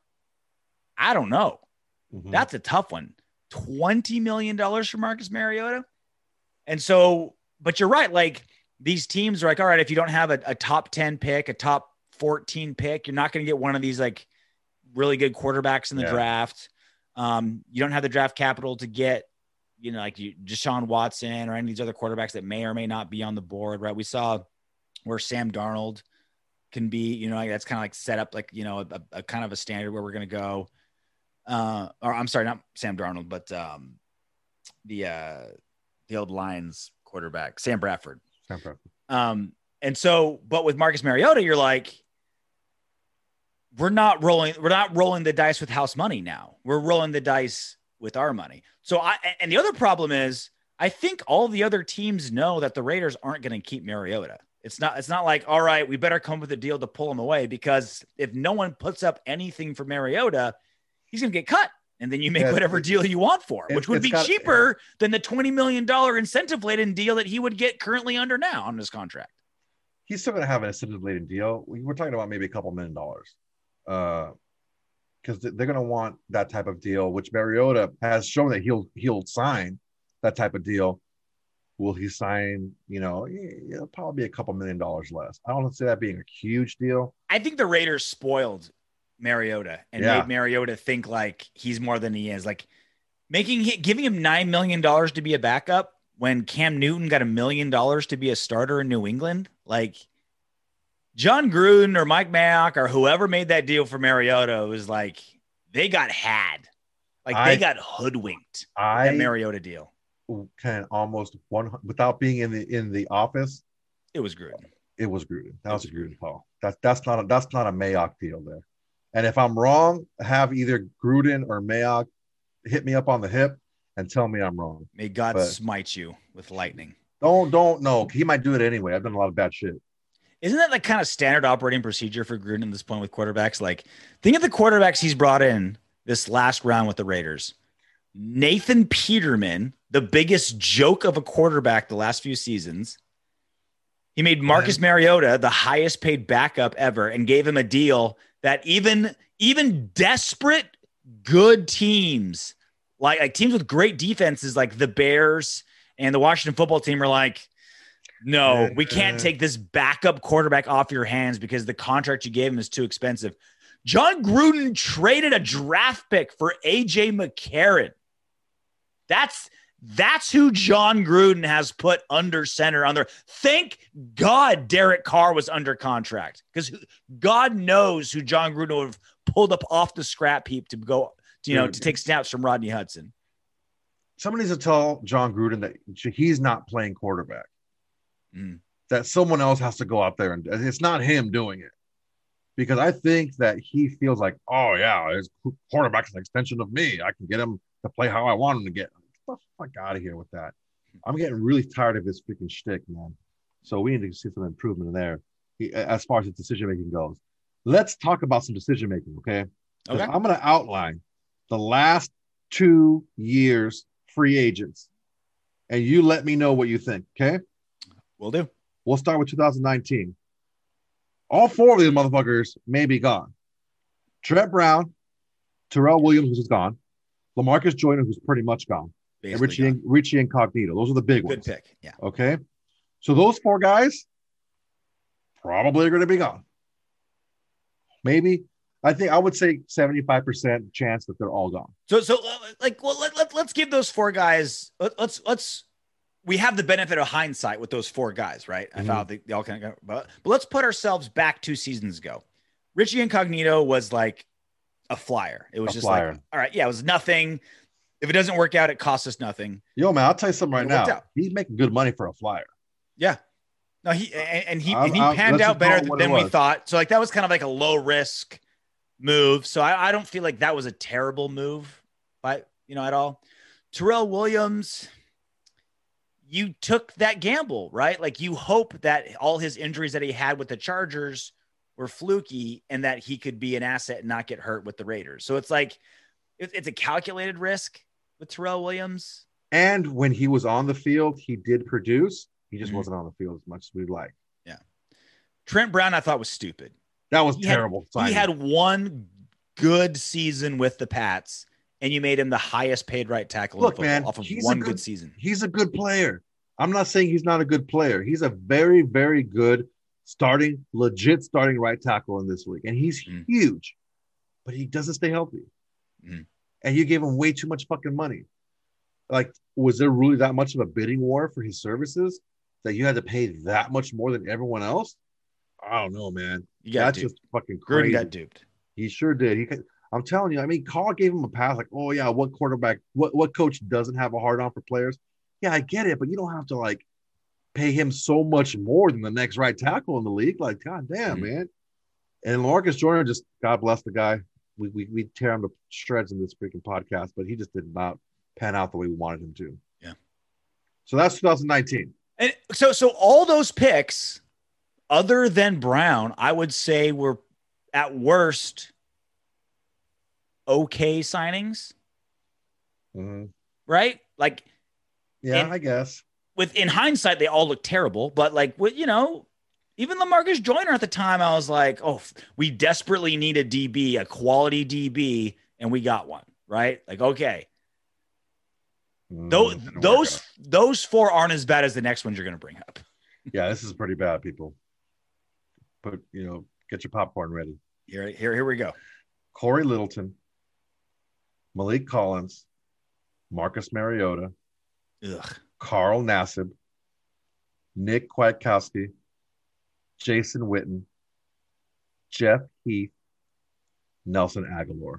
S1: I don't know.
S4: Mm-hmm.
S1: That's a tough one. twenty million dollars for Marcus Mariota. And so, but you're right. Like these teams are like, all right, if you don't have a, a top ten pick, a top fourteen pick, you're not going to get one of these like really good quarterbacks in the
S4: Yeah.
S1: draft. Um, you don't have the draft capital to get, you know, like you, Deshaun Watson or any of these other quarterbacks that may or may not be on the board, right? We saw where Sam Darnold can be, you know, like that's kind of like set up like, you know, a, a kind of a standard where we're going to go. Uh, or I'm sorry, not Sam Darnold, but um, the uh, the old Lions quarterback, Sam Bradford.
S4: Sam Bradford.
S1: Um, and so, but with Marcus Mariota, you're like, we're not rolling, we're not rolling the dice with house money now. We're rolling the dice with our money. So I, and the other problem is, I think all the other teams know that the Raiders aren't going to keep Mariota. It's not, it's not like, all right, we better come with a deal to pull him away, because if no one puts up anything for Mariota, he's going to get cut. And then you make
S4: Yeah,
S1: whatever deal you want for him, which would be
S4: got,
S1: cheaper yeah. than the twenty million dollars incentive laden deal that he would get currently under now on his contract.
S4: He's still going to have an incentive laden deal. We're talking about maybe a couple million dollars. Uh, because they're going to want that type of deal, which Mariota has shown that he'll he'll sign that type of deal. Will he sign, you know, it'll probably be a couple million dollars less. I don't see that being a huge deal.
S1: I think the Raiders spoiled Mariota and
S4: yeah.
S1: made Mariota think like he's more than he is. Like making giving him nine million dollars to be a backup when Cam Newton got a million dollars to be a starter in New England. Like John Gruden or Mike Mayock or whoever made that deal for Mariota was like, they got had. Like
S4: I,
S1: they got hoodwinked.
S4: I
S1: that Mariota deal.
S4: Can almost one without being in the in the office.
S1: It was Gruden.
S4: It was Gruden. That was a Gruden call. That's that's not a, that's not a Mayock deal there. And if I'm wrong, have either Gruden or Mayock hit me up on the hip and tell me I'm wrong.
S1: May God
S4: but
S1: smite you with lightning.
S4: Don't don't know. He might do it anyway. I've done a lot of bad shit.
S1: Isn't that like kind of standard operating procedure for Gruden at this point with quarterbacks? Like, think of the quarterbacks he's brought in this last round with the Raiders. Nathan Peterman, the biggest joke of a quarterback the last few seasons. He made Marcus Mariota the highest paid backup ever and gave him a deal that even, even desperate good teams, like, like teams with great defenses like the Bears and the Washington football team are like, no, we can't take this backup quarterback off your hands because the contract you gave him is too expensive. John Gruden traded a draft pick for A J McCarron. That's that's who John Gruden has put under center on there. Thank God Derek Carr was under contract, because God knows who John Gruden would have pulled up off the scrap heap to go, to, you know, to take snaps from Rodney Hudson.
S4: Somebody needs to tell John Gruden that he's not playing quarterback.
S1: Mm.
S4: That someone else has to go out there, and it's not him doing it. Because I think that he feels like, oh yeah, his quarterback is an extension of me. I can get him to play how I want him to get. Get the fuck out of here with that. I'm getting really tired of his freaking shtick, man. So we need to see some improvement in there as far as the decision making goes. Let's talk about some decision making, okay?
S1: Okay.
S4: I'm going to outline the last two years free agents, and you let me know what you think, okay?
S1: Will do.
S4: We'll start with two thousand nineteen. All four of these motherfuckers may be gone. Trent Brown, Terrell Williams, who's gone, LaMarcus Joyner, who's pretty much gone,
S1: Basically
S4: and Richie,
S1: gone.
S4: Richie Incognito. Those are the big
S1: Good
S4: ones.
S1: pick. Yeah.
S4: Okay. So those four guys probably are going to be gone. Maybe. I think I would say seventy-five percent chance that they're all gone.
S1: So, so uh, like, well, let, let, let's give those four guys, let, let's, let's, we have the benefit of hindsight with those four guys, right?
S4: Mm-hmm.
S1: I thought they, they all kind of go, but, but let's put ourselves back two seasons ago. Richie Incognito was like a flyer. It was
S4: A
S1: just
S4: flyer.
S1: like, all right, yeah, it was nothing. If it doesn't work out, it costs us nothing.
S4: Yo, man, I'll tell you something right
S1: It worked
S4: now.
S1: out.
S4: He's making good money for a flyer.
S1: Yeah. No, he, and, and he,
S4: I'm-
S1: and he
S4: I'm-
S1: panned
S4: let's
S1: out
S4: just call
S1: better
S4: it what
S1: than
S4: it
S1: we
S4: was.
S1: thought. So like, that was kind of like a low risk move. So I, I don't feel like that was a terrible move, but you know, at all. Terrell Williams, you took that gamble, right? Like you hope that all his injuries that he had with the Chargers were fluky and that he could be an asset and not get hurt with the Raiders. So it's like, it, it's a calculated risk with Terrell Williams.
S4: And when he was on the field, he did produce. He just
S1: Mhm.
S4: wasn't on the field as much as we'd like.
S1: Trent Brown, I thought was stupid.
S4: That was
S1: He had-
S4: terrible.
S1: He had one good season with the Pats, and you made him the highest paid right tackle
S4: Look,
S1: in football
S4: man,
S1: off of
S4: he's a
S1: one
S4: good-
S1: good season.
S4: He's a good player. I'm not saying he's not a good player. He's a very, very good starting, legit starting right tackle in this league. And he's
S1: Mm.
S4: huge, but he doesn't stay healthy.
S1: Mm.
S4: And you gave him way too much fucking money. Like, was there really that much of a bidding war for his services that you had to pay that much more than everyone else? I don't know, man.
S1: You got
S4: That's
S1: duped.
S4: just fucking
S1: Gruden
S4: crazy.
S1: got duped.
S4: He sure did. He could, I'm telling you, I mean, Carr gave him a pass like, oh, yeah, what quarterback, what, what coach doesn't have a hard on for players? Yeah, I get it, but you don't have to, like, pay him so much more than the next right tackle in the league. Like, God damn,
S1: Mhm.
S4: man. And Marcus Jordan, just God bless the guy. we, we we tear him to shreds in this freaking podcast, but he just did not pan out the way we wanted him to.
S1: Yeah.
S4: So that's twenty nineteen.
S1: And so, so all those picks, other than Brown, I would say were at worst okay signings,
S4: Mm-hmm.
S1: right? Like,
S4: Yeah,
S1: And-
S4: I guess.
S1: with in hindsight, they all look terrible. But like, with you know, even LaMarcus Joyner at the time, I was like, oh, we desperately need a D B, a quality D B, and we got one, right? Like, okay,
S4: Mm,
S1: those
S4: didn't work
S1: those
S4: out.
S1: those four aren't as bad as the next ones you're going to bring up.
S4: Yeah, this is pretty bad, people. But you know, get your popcorn ready.
S1: Here, here, here we go.
S4: Corey Littleton, Malik Collins, Marcus Mariota,
S1: Ugh.
S4: Carl Nassib, Nick Kwiatkowski, Jason Witten, Jeff Heath, Nelson Aguilar.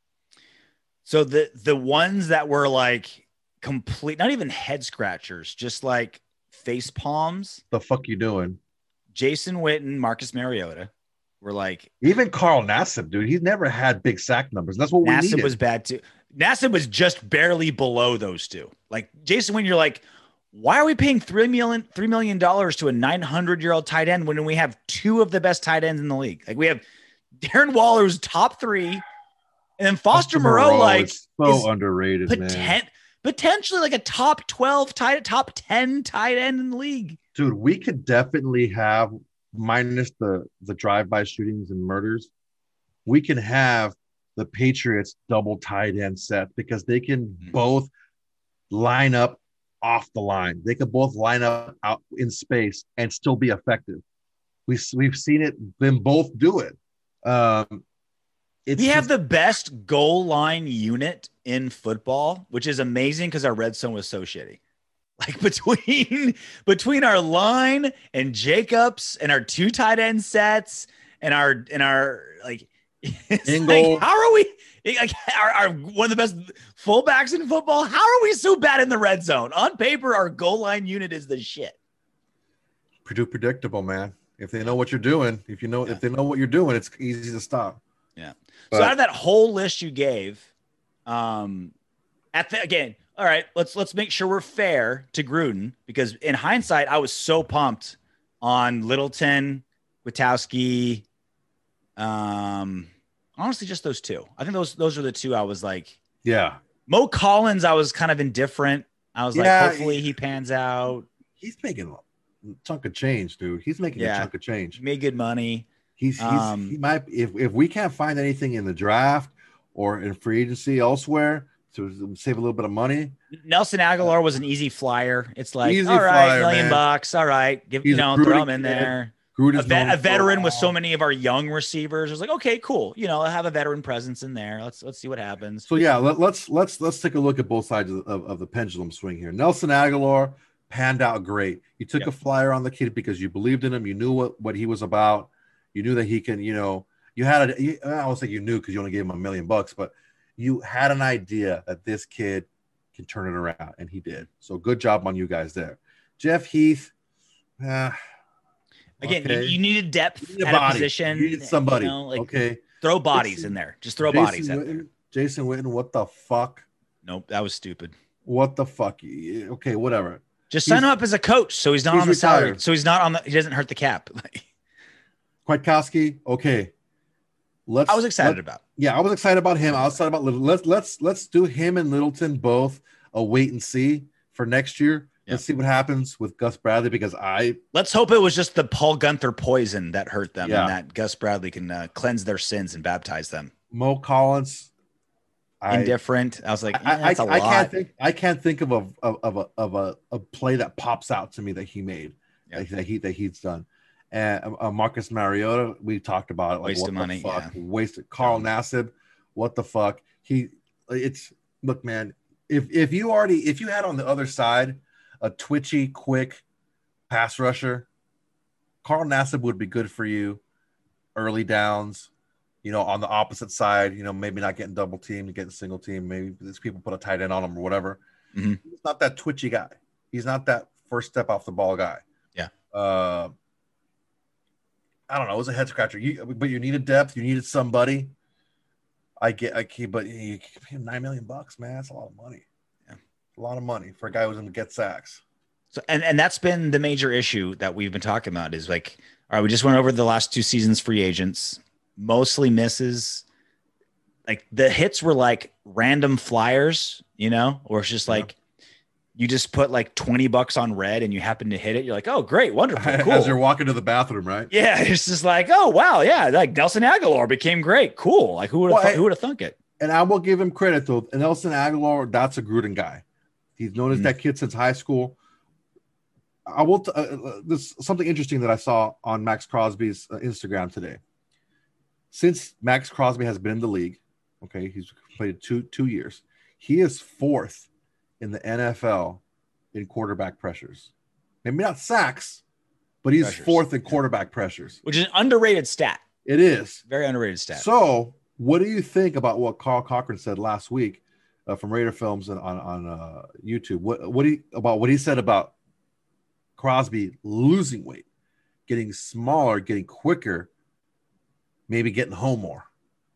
S1: So the the ones that were like complete, not even head scratchers, just like face palms.
S4: The fuck you doing?
S1: Jason Witten, Marcus Mariota were like,
S4: Even Carl Nassib, dude, he's never had big sack numbers. That's what we
S1: Nassib
S4: needed.
S1: was bad too. Nassib was just barely below those two. Like Jason Witten, you're like, why are we paying three million three million dollars to a nine hundred year old tight end when we have two of the best tight ends in the league? Like we have Darren Waller, who's top three, and then Foster Moreau, like
S4: is so
S1: is
S4: underrated, man.
S1: poten- potentially like a top twelve tight, top ten tight end in the league.
S4: Dude, we could definitely have, minus the the drive-by shootings and murders, we can have the Patriots double tight end set because they can
S1: Mhm.
S4: both line up off the line. They could both line up out in space and still be effective. We we've seen it them both do it. Um, it's
S1: We have
S4: just-
S1: the best goal line unit in football, which is amazing because our red zone was so shitty. Like between between our line and Jacobs and our two tight end sets and our and our like, it's
S4: Ingle.
S1: like how are we like our, our one of the best fullbacks in football? How are we so bad in the red zone? On paper, our goal line unit is the shit.
S4: pretty predictable, man. If they know what you're doing, if you know
S1: Yeah.
S4: if they know what you're doing, it's easy to stop.
S1: Yeah.
S4: But-
S1: So out of that whole list you gave, um, at the again, all right, let's let's make sure we're fair to Gruden because in hindsight, I was so pumped on Littleton, Witkowski, um, honestly, just those two. I think those those are the two I was like.
S4: Yeah.
S1: Mo Collins, I was kind of indifferent. I was
S4: Yeah,
S1: like, hopefully he pans out.
S4: He's making a chunk of change, dude. He's making
S1: Yeah.
S4: a chunk of change.
S1: Made good money.
S4: He's, he's
S1: Um,
S4: he might if if we can't find anything in the draft or in free agency elsewhere to save a little bit of money.
S1: Nelson Aguilar was an easy flyer. It's like,
S4: Easy
S1: all right,
S4: flyer,
S1: million
S4: man.
S1: bucks. All right. Give, you
S4: He's a
S1: know,
S4: Gruden
S1: throw him in
S4: kid.
S1: there.
S4: Gruden
S1: A,
S4: is
S1: vet,
S4: known
S1: a
S4: for-
S1: veteran with so many of our young receivers. It was like, okay, cool. You know, I'll have a veteran presence in there. Let's let's see what happens.
S4: So yeah, let, let's let's let's take a look at both sides of, of, of the pendulum swing here. Nelson Aguilar panned out great. You took
S1: Yep.
S4: a flyer on the kid because you believed in him. You knew what, what he was about. You knew that he can. You know, you had a. You, I don't think you knew because you only gave him a million bucks, but you had an idea that this kid can turn it around, and he did. So good job on you guys there. Jeff Heath. Uh,
S1: Again,
S4: okay.
S1: you, you needed depth
S4: You need a
S1: at a
S4: body.
S1: position.
S4: You need somebody.
S1: you know, like
S4: okay.
S1: throw bodies
S4: Jason-
S1: in there. Just throw
S4: Jason
S1: bodies out there.
S4: Witten, Jason Witten, what the fuck?
S1: Nope, that was stupid.
S4: What the fuck? Okay, whatever.
S1: Just
S4: He's-
S1: sign him up as a coach, so he's not
S4: he's
S1: on the salary.
S4: retired.
S1: So he's not on the. He doesn't hurt the cap.
S4: Kwiatkowski, okay. Let's.
S1: I was excited
S4: let-
S1: about.
S4: Yeah, I was excited about him. I was excited about Little. Let's let's let's do him and Littleton both a wait and see for next year.
S1: Yeah.
S4: Let's see what happens with Gus Bradley because I
S1: Let's hope it was just the Paul Gunther poison that hurt them,
S4: Yeah.
S1: and that Gus Bradley can uh, cleanse their sins and baptize them.
S4: Mo Collins. I
S1: Indifferent. I was like,
S4: I,
S1: eh,
S4: I,
S1: that's a
S4: I
S1: lot.
S4: can't think I can't think of a of, of a of a, a play that pops out to me that he made
S1: Yeah.
S4: like, that he that he's done. And uh, Marcus Mariota, we talked about it. Like
S1: Waste
S4: what
S1: of
S4: the
S1: money,
S4: fuck?
S1: yeah.
S4: Wasted. Carl Nassib, what the fuck? He, it's look, man. If if you already if you had on the other side a twitchy, quick pass rusher, Carl Nassib would be good for you. Early downs, you know, on the opposite side, you know, maybe not getting double teamed, getting single team. Maybe these people put a tight end on him or whatever.
S1: Mhm.
S4: He's not that twitchy guy. He's not that first step off the ball guy.
S1: Yeah.
S4: Uh, I don't know. It was a head scratcher. You, but you needed depth. You needed somebody. I get, I keep, but you pay him nine million bucks, man. That's a lot of money.
S1: Yeah.
S4: A lot of money for a guy who's going to get sacks.
S1: So, and, and that's been the major issue that we've been talking about is like, all right, we just went over the last two seasons, free agents, mostly misses. Like the hits were like random flyers, you know, or it's just like, yeah. you just put like twenty bucks on red and you happen to hit it. You're like, oh, great. Wonderful. Cool.
S4: As you're walking to the bathroom, right?
S1: Yeah. It's just like, oh, wow. Yeah. Like Nelson Aguilar became great. Cool. Like who would have, well, who would have thunk it?
S4: And I will give him credit though. Nelson Aguilar, that's a Gruden guy. He's known as mm-hmm. that kid since high school. I will. T- uh, this something interesting that I saw on Max Crosby's uh, Instagram today. Since Max Crosby has been in the league, okay, he's played two two years. He is fourth in the N F L in quarterback pressures. Maybe not sacks, but he's pressures. fourth in quarterback yeah. pressures,
S1: which is an underrated stat.
S4: It is
S1: very underrated stat.
S4: So, what do you think about what Carl Cochran said last week uh, from Raider Films and on on uh, YouTube? What what do you, about what he said about Crosby losing weight, getting smaller, getting quicker, maybe getting home more?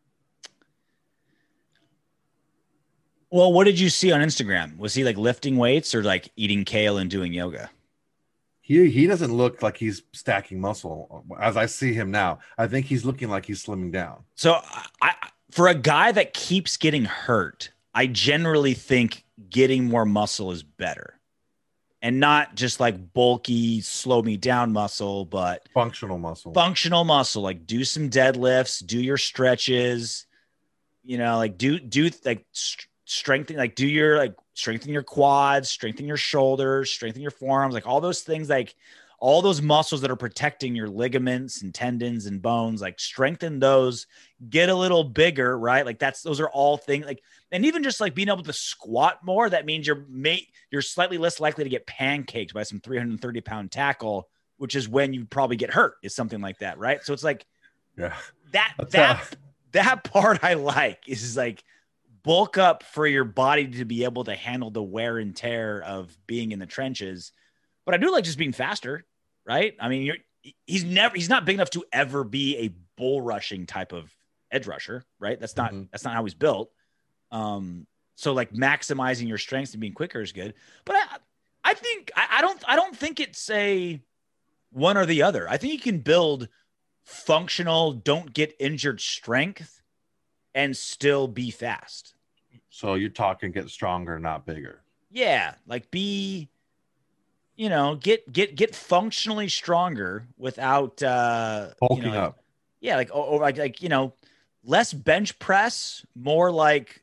S1: Well, what did you see on Instagram? Was he like lifting weights or like eating kale and doing yoga?
S4: He he doesn't look like he's stacking muscle as I see him now. I think he's looking like he's slimming down.
S1: So I, for a guy that keeps getting hurt, I generally think getting more muscle is better. And not just like bulky, slow me down muscle, but
S4: functional muscle.
S1: Functional muscle. Like do some deadlifts, do your stretches, you know, like do do like st- strengthen, like do your like strengthen your quads, strengthen your shoulders, strengthen your forearms, like all those things, like all those muscles that are protecting your ligaments and tendons and bones, like strengthen those, get a little bigger, right? Like that's, those are all things like, and even just like being able to squat more, that means you're mate, you're slightly less likely to get pancaked by some three hundred thirty pound tackle, which is when you probably get hurt, is something like that. Right. So it's like,
S4: yeah,
S1: that, That's that, tough. that part I like is like bulk up for your body to be able to handle the wear and tear of being in the trenches. But I do like just being faster, right? I mean, you're, he's never, he's not big enough to ever be a bull rushing type of edge rusher, right? That's not, mm-hmm. that's not how he's built. Um, so like maximizing your strengths and being quicker is good. But I, I think, I, I don't, I don't think it's a one or the other. I think you can build functional, don't get injured strength and still be fast.
S4: So you're talking get stronger, not bigger.
S1: Yeah. Like be, you know, get, get, get functionally stronger without, uh,
S4: bulking
S1: you know, like,
S4: up.
S1: Yeah. Like, or, or like, like, you know, less bench press, more like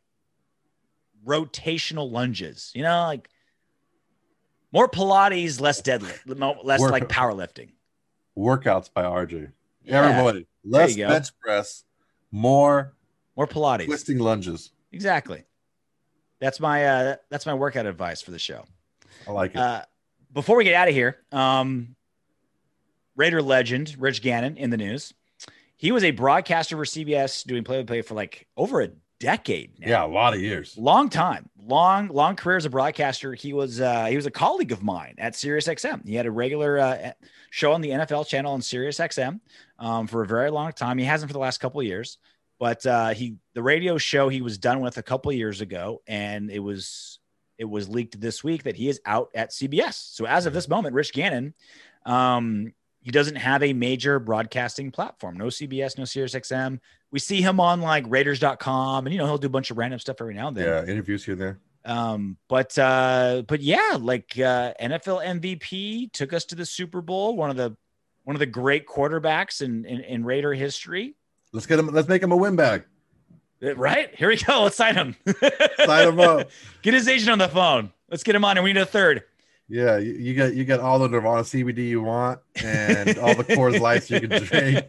S1: rotational lunges, you know, like more Pilates, less deadlift, less Work, like powerlifting.
S4: Workouts by R J. Yeah. Everybody, less bench press, more,
S1: more Pilates,
S4: twisting lunges.
S1: Exactly. That's my, uh, that's my workout advice for the show.
S4: I like it.
S1: Uh, Before we get out of here, um, Raider legend Rich Gannon in the news. He was a broadcaster for C B S doing play-by-play for like over a decade now.
S4: Yeah, a lot of years.
S1: Long time. Long, long career as a broadcaster. He was uh, he was a colleague of mine at SiriusXM. He had a regular uh, show on the N F L channel on SiriusXM um, for a very long time. He hasn't for the last couple of years. But uh, he the radio show he was done with a couple of years ago, and it was – it was leaked this week that he is out at C B S. So as of this moment, Rich Gannon, um, he doesn't have a major broadcasting platform. No C B S, no SiriusXM. We see him on like Raiders dot com, and you know he'll do a bunch of random stuff every now and then.
S4: Yeah, interviews here and there.
S1: Um, but uh, but yeah, like uh, N F L M V P, took us to the Super Bowl. One of the one of the great quarterbacks in in, in Raider history.
S4: Let's get him. Let's make him a win bag.
S1: Right? Here we go. Let's sign him.
S4: Sign him up.
S1: Get his agent on the phone. Let's get him on, and we need a third.
S4: Yeah, you, you got you got all the Nirvana C B D you want, and all the Coors Lights you can drink.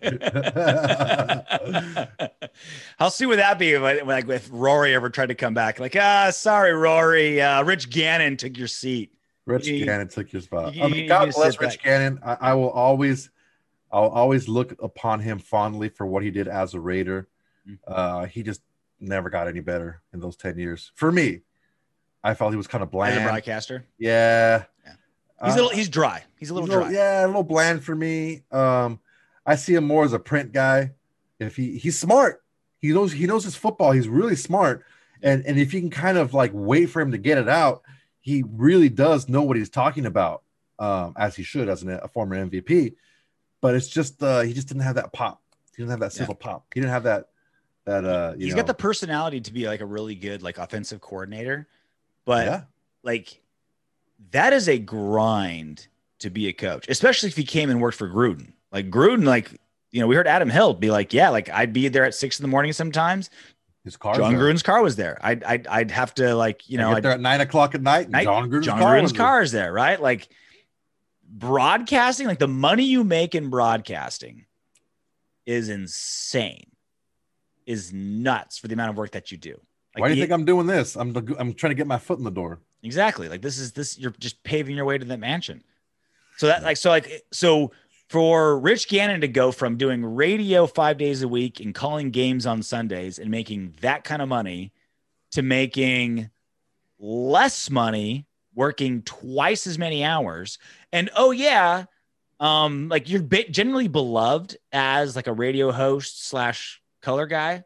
S1: How soon would that be? If, like if Rory ever tried to come back, like ah, sorry, Rory, uh, Rich Gannon took your seat.
S4: Rich
S1: you,
S4: Gannon took your spot.
S1: You,
S4: I mean, God bless Rich back. Gannon. I, I will always, I'll always look upon him fondly for what he did as a Raider. Uh, he just never got any better in those ten years. For me, I felt he was kind of bland.
S1: As a broadcaster?
S4: Yeah.
S1: yeah. He's a little, he's dry. He's a little
S4: he's
S1: dry.
S4: A little, yeah, a little bland for me. Um, I see him more as a print guy. If he he's smart, He knows he knows his football. He's really smart. And and if you can kind of like wait for him to get it out, he really does know what he's talking about, um, as he should as an, a former M V P. But it's just uh, he just didn't have that pop. He didn't have that sizzle yeah. pop. He didn't have that that uh you
S1: he's
S4: know.
S1: got the personality to be like a really good like offensive coordinator, but yeah. like that is a grind to be a coach, especially if he came and worked for Gruden. Like Gruden, like, you know, we heard Adam Hill be like, yeah, like I'd be there at six in the morning sometimes.
S4: His car,
S1: John Gruden's car was there. I'd, I'd, I'd have to like, you know,
S4: I'd, there at nine o'clock at night.
S1: night
S4: John Gruden's,
S1: John
S4: car,
S1: Gruden's car is there, right? Like broadcasting, like the money you make in broadcasting is insane, is nuts for the amount of work that you do. Like,
S4: why do you
S1: the,
S4: think I'm doing this? I'm, I'm trying to get my foot in the door.
S1: Exactly. Like this is this, you're just paving your way to that mansion. So that like, so like, so for Rich Gannon to go from doing radio five days a week and calling games on Sundays and making that kind of money to making less money, working twice as many hours. And, oh yeah. Um, like you're generally beloved as like a radio host slash color guy.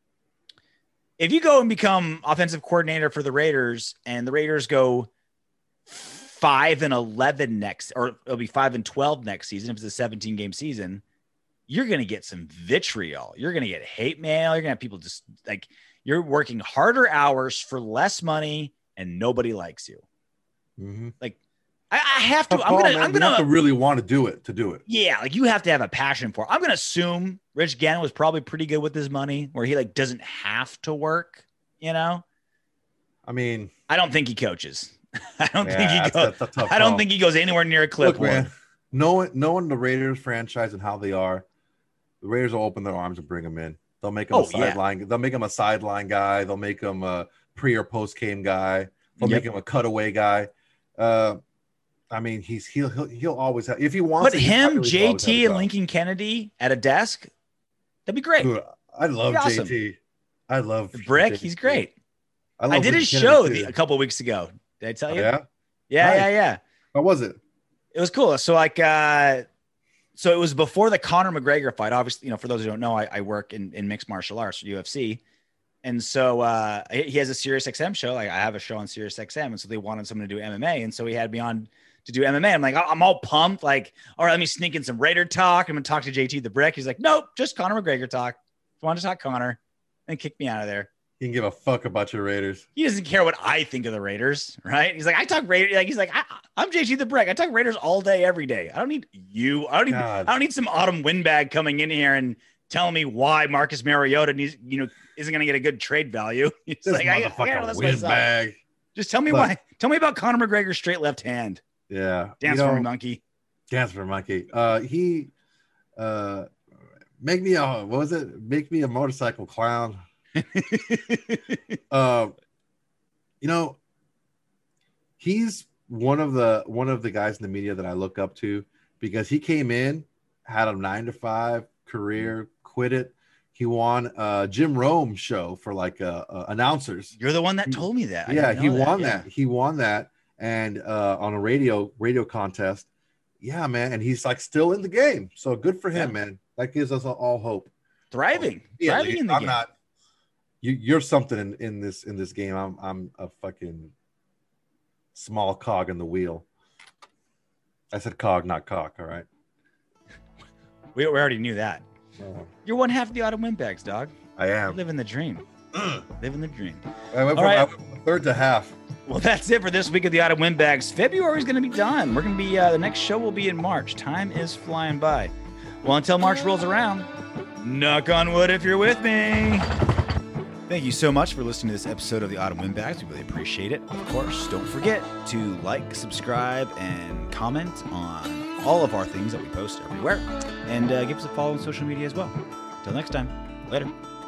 S1: If you go and become offensive coordinator for the Raiders and the Raiders go five and eleven next, or it'll be five and twelve next season, if it's a seventeen game season, you're going to get some vitriol. You're going to get hate mail. You're going to have people just like, you're working harder hours for less money and nobody likes you.
S4: Mm-hmm.
S1: Like I, I have to,
S4: Tough
S1: I'm going
S4: call,
S1: to,
S4: man.
S1: I'm
S4: You
S1: going
S4: have to really want to do it to do it.
S1: Yeah. Like you have to have a passion for it. I'm going to assume Rich Gannon was probably pretty good with his money where he like doesn't have to work, you know?
S4: I mean,
S1: I don't think he coaches. I don't
S4: yeah,
S1: think he
S4: that's,
S1: goes.
S4: that's a tough
S1: I don't
S4: call.
S1: think he goes anywhere near a clipboard.
S4: Look, man, knowing knowing the Raiders franchise and how they are, the Raiders will open their arms and bring him in. They'll make him
S1: Oh,
S4: a sideline. Yeah. They'll make him a sideline guy. They'll make him a pre or post game guy. They'll
S1: Yep.
S4: make him a cutaway guy. Uh, I mean, he's he'll he'll, he'll always have if he wants.
S1: But
S4: it,
S1: him,
S4: really
S1: J T, and Lincoln Kennedy at a desk, that'd be great.
S4: Dude, I love
S1: That'd be
S4: J
S1: awesome.
S4: T. I love
S1: The Brick,
S4: J T.
S1: he's great.
S4: I, love
S1: I did
S4: Lincoln
S1: his
S4: Kennedy,
S1: show
S4: too.
S1: the, a couple of weeks ago. Did I tell
S4: Oh,
S1: you?
S4: yeah.
S1: Yeah,
S4: Nice.
S1: yeah, yeah.
S4: How was it?
S1: It was cool. So like, uh, so it was before the Conor McGregor fight. Obviously, you know, for those who don't know, I, I work in, in mixed martial arts, U F C. And so uh, he he has a Sirius X M show. Like I have a show on Sirius X M. And so they wanted someone to do M M A. And so he had me on to do M M A. I'm like, I'm all pumped. Like, all right, let me sneak in some Raider talk. I'm going to talk to J T the Brick. He's like, nope, just Conor McGregor talk. If you want to talk Conor, and kick me out of there.
S4: He can give a fuck about your Raiders.
S1: He doesn't care what I think of the Raiders, right? He's like, I talk Raiders. Like he's like, I, I'm J T the Brick. I talk Raiders all day, every day. I don't need you. I don't need.
S4: God.
S1: I don't need some autumn windbag coming in here and telling me why Marcus Mariota needs, you know, isn't going to get a good trade value. He's
S4: This
S1: like, I, I gotta
S4: motherfucker
S1: listen myself.
S4: windbag.
S1: Just tell me
S4: Look.
S1: why. Tell me about Conor McGregor's straight left hand.
S4: Yeah.
S1: Dance
S4: You
S1: for
S4: know,
S1: me, monkey.
S4: Dance for monkey. Uh, he, uh, make me a what was it? Make me a motorcycle clown. uh, you know, he's one of the one of the guys in the media that I look up to because he came in, had a nine to five career, quit it. He won a Jim Rome show for like uh, uh, announcers.
S1: You're the one that told me that. I
S4: Yeah,
S1: didn't
S4: he
S1: know that.
S4: won
S1: Yeah.
S4: that. He won that, and uh, on a radio radio contest. Yeah, man, and he's like still in the game. So good for him,
S1: Yeah.
S4: man. That gives us all hope.
S1: Thriving,
S4: Yeah,
S1: thriving in the
S4: I'm
S1: game.
S4: not. You, you're something in, in this in this game. I'm I'm a fucking small cog in the wheel. I said cog, not cock. All right.
S1: We, we already knew that.
S4: Uh,
S1: You're one half of the autumn windbags, dog.
S4: I
S1: You're
S4: am.
S1: living the dream. Living the dream.
S4: I went
S1: All
S4: from,
S1: right.
S4: I went from third to half.
S1: Well, that's it for this week of the Autumn Windbags. February's going to be done. We're going to be, uh, the next show will be in March. Time is flying by. Well, until March rolls around, knock on wood if you're with me. Thank you so much for listening to this episode of the Autumn Windbags. We really appreciate it. Of course, don't forget to like, subscribe, and comment on all of our things that we post everywhere. And uh, give us a follow on social media as well. Until next time, later.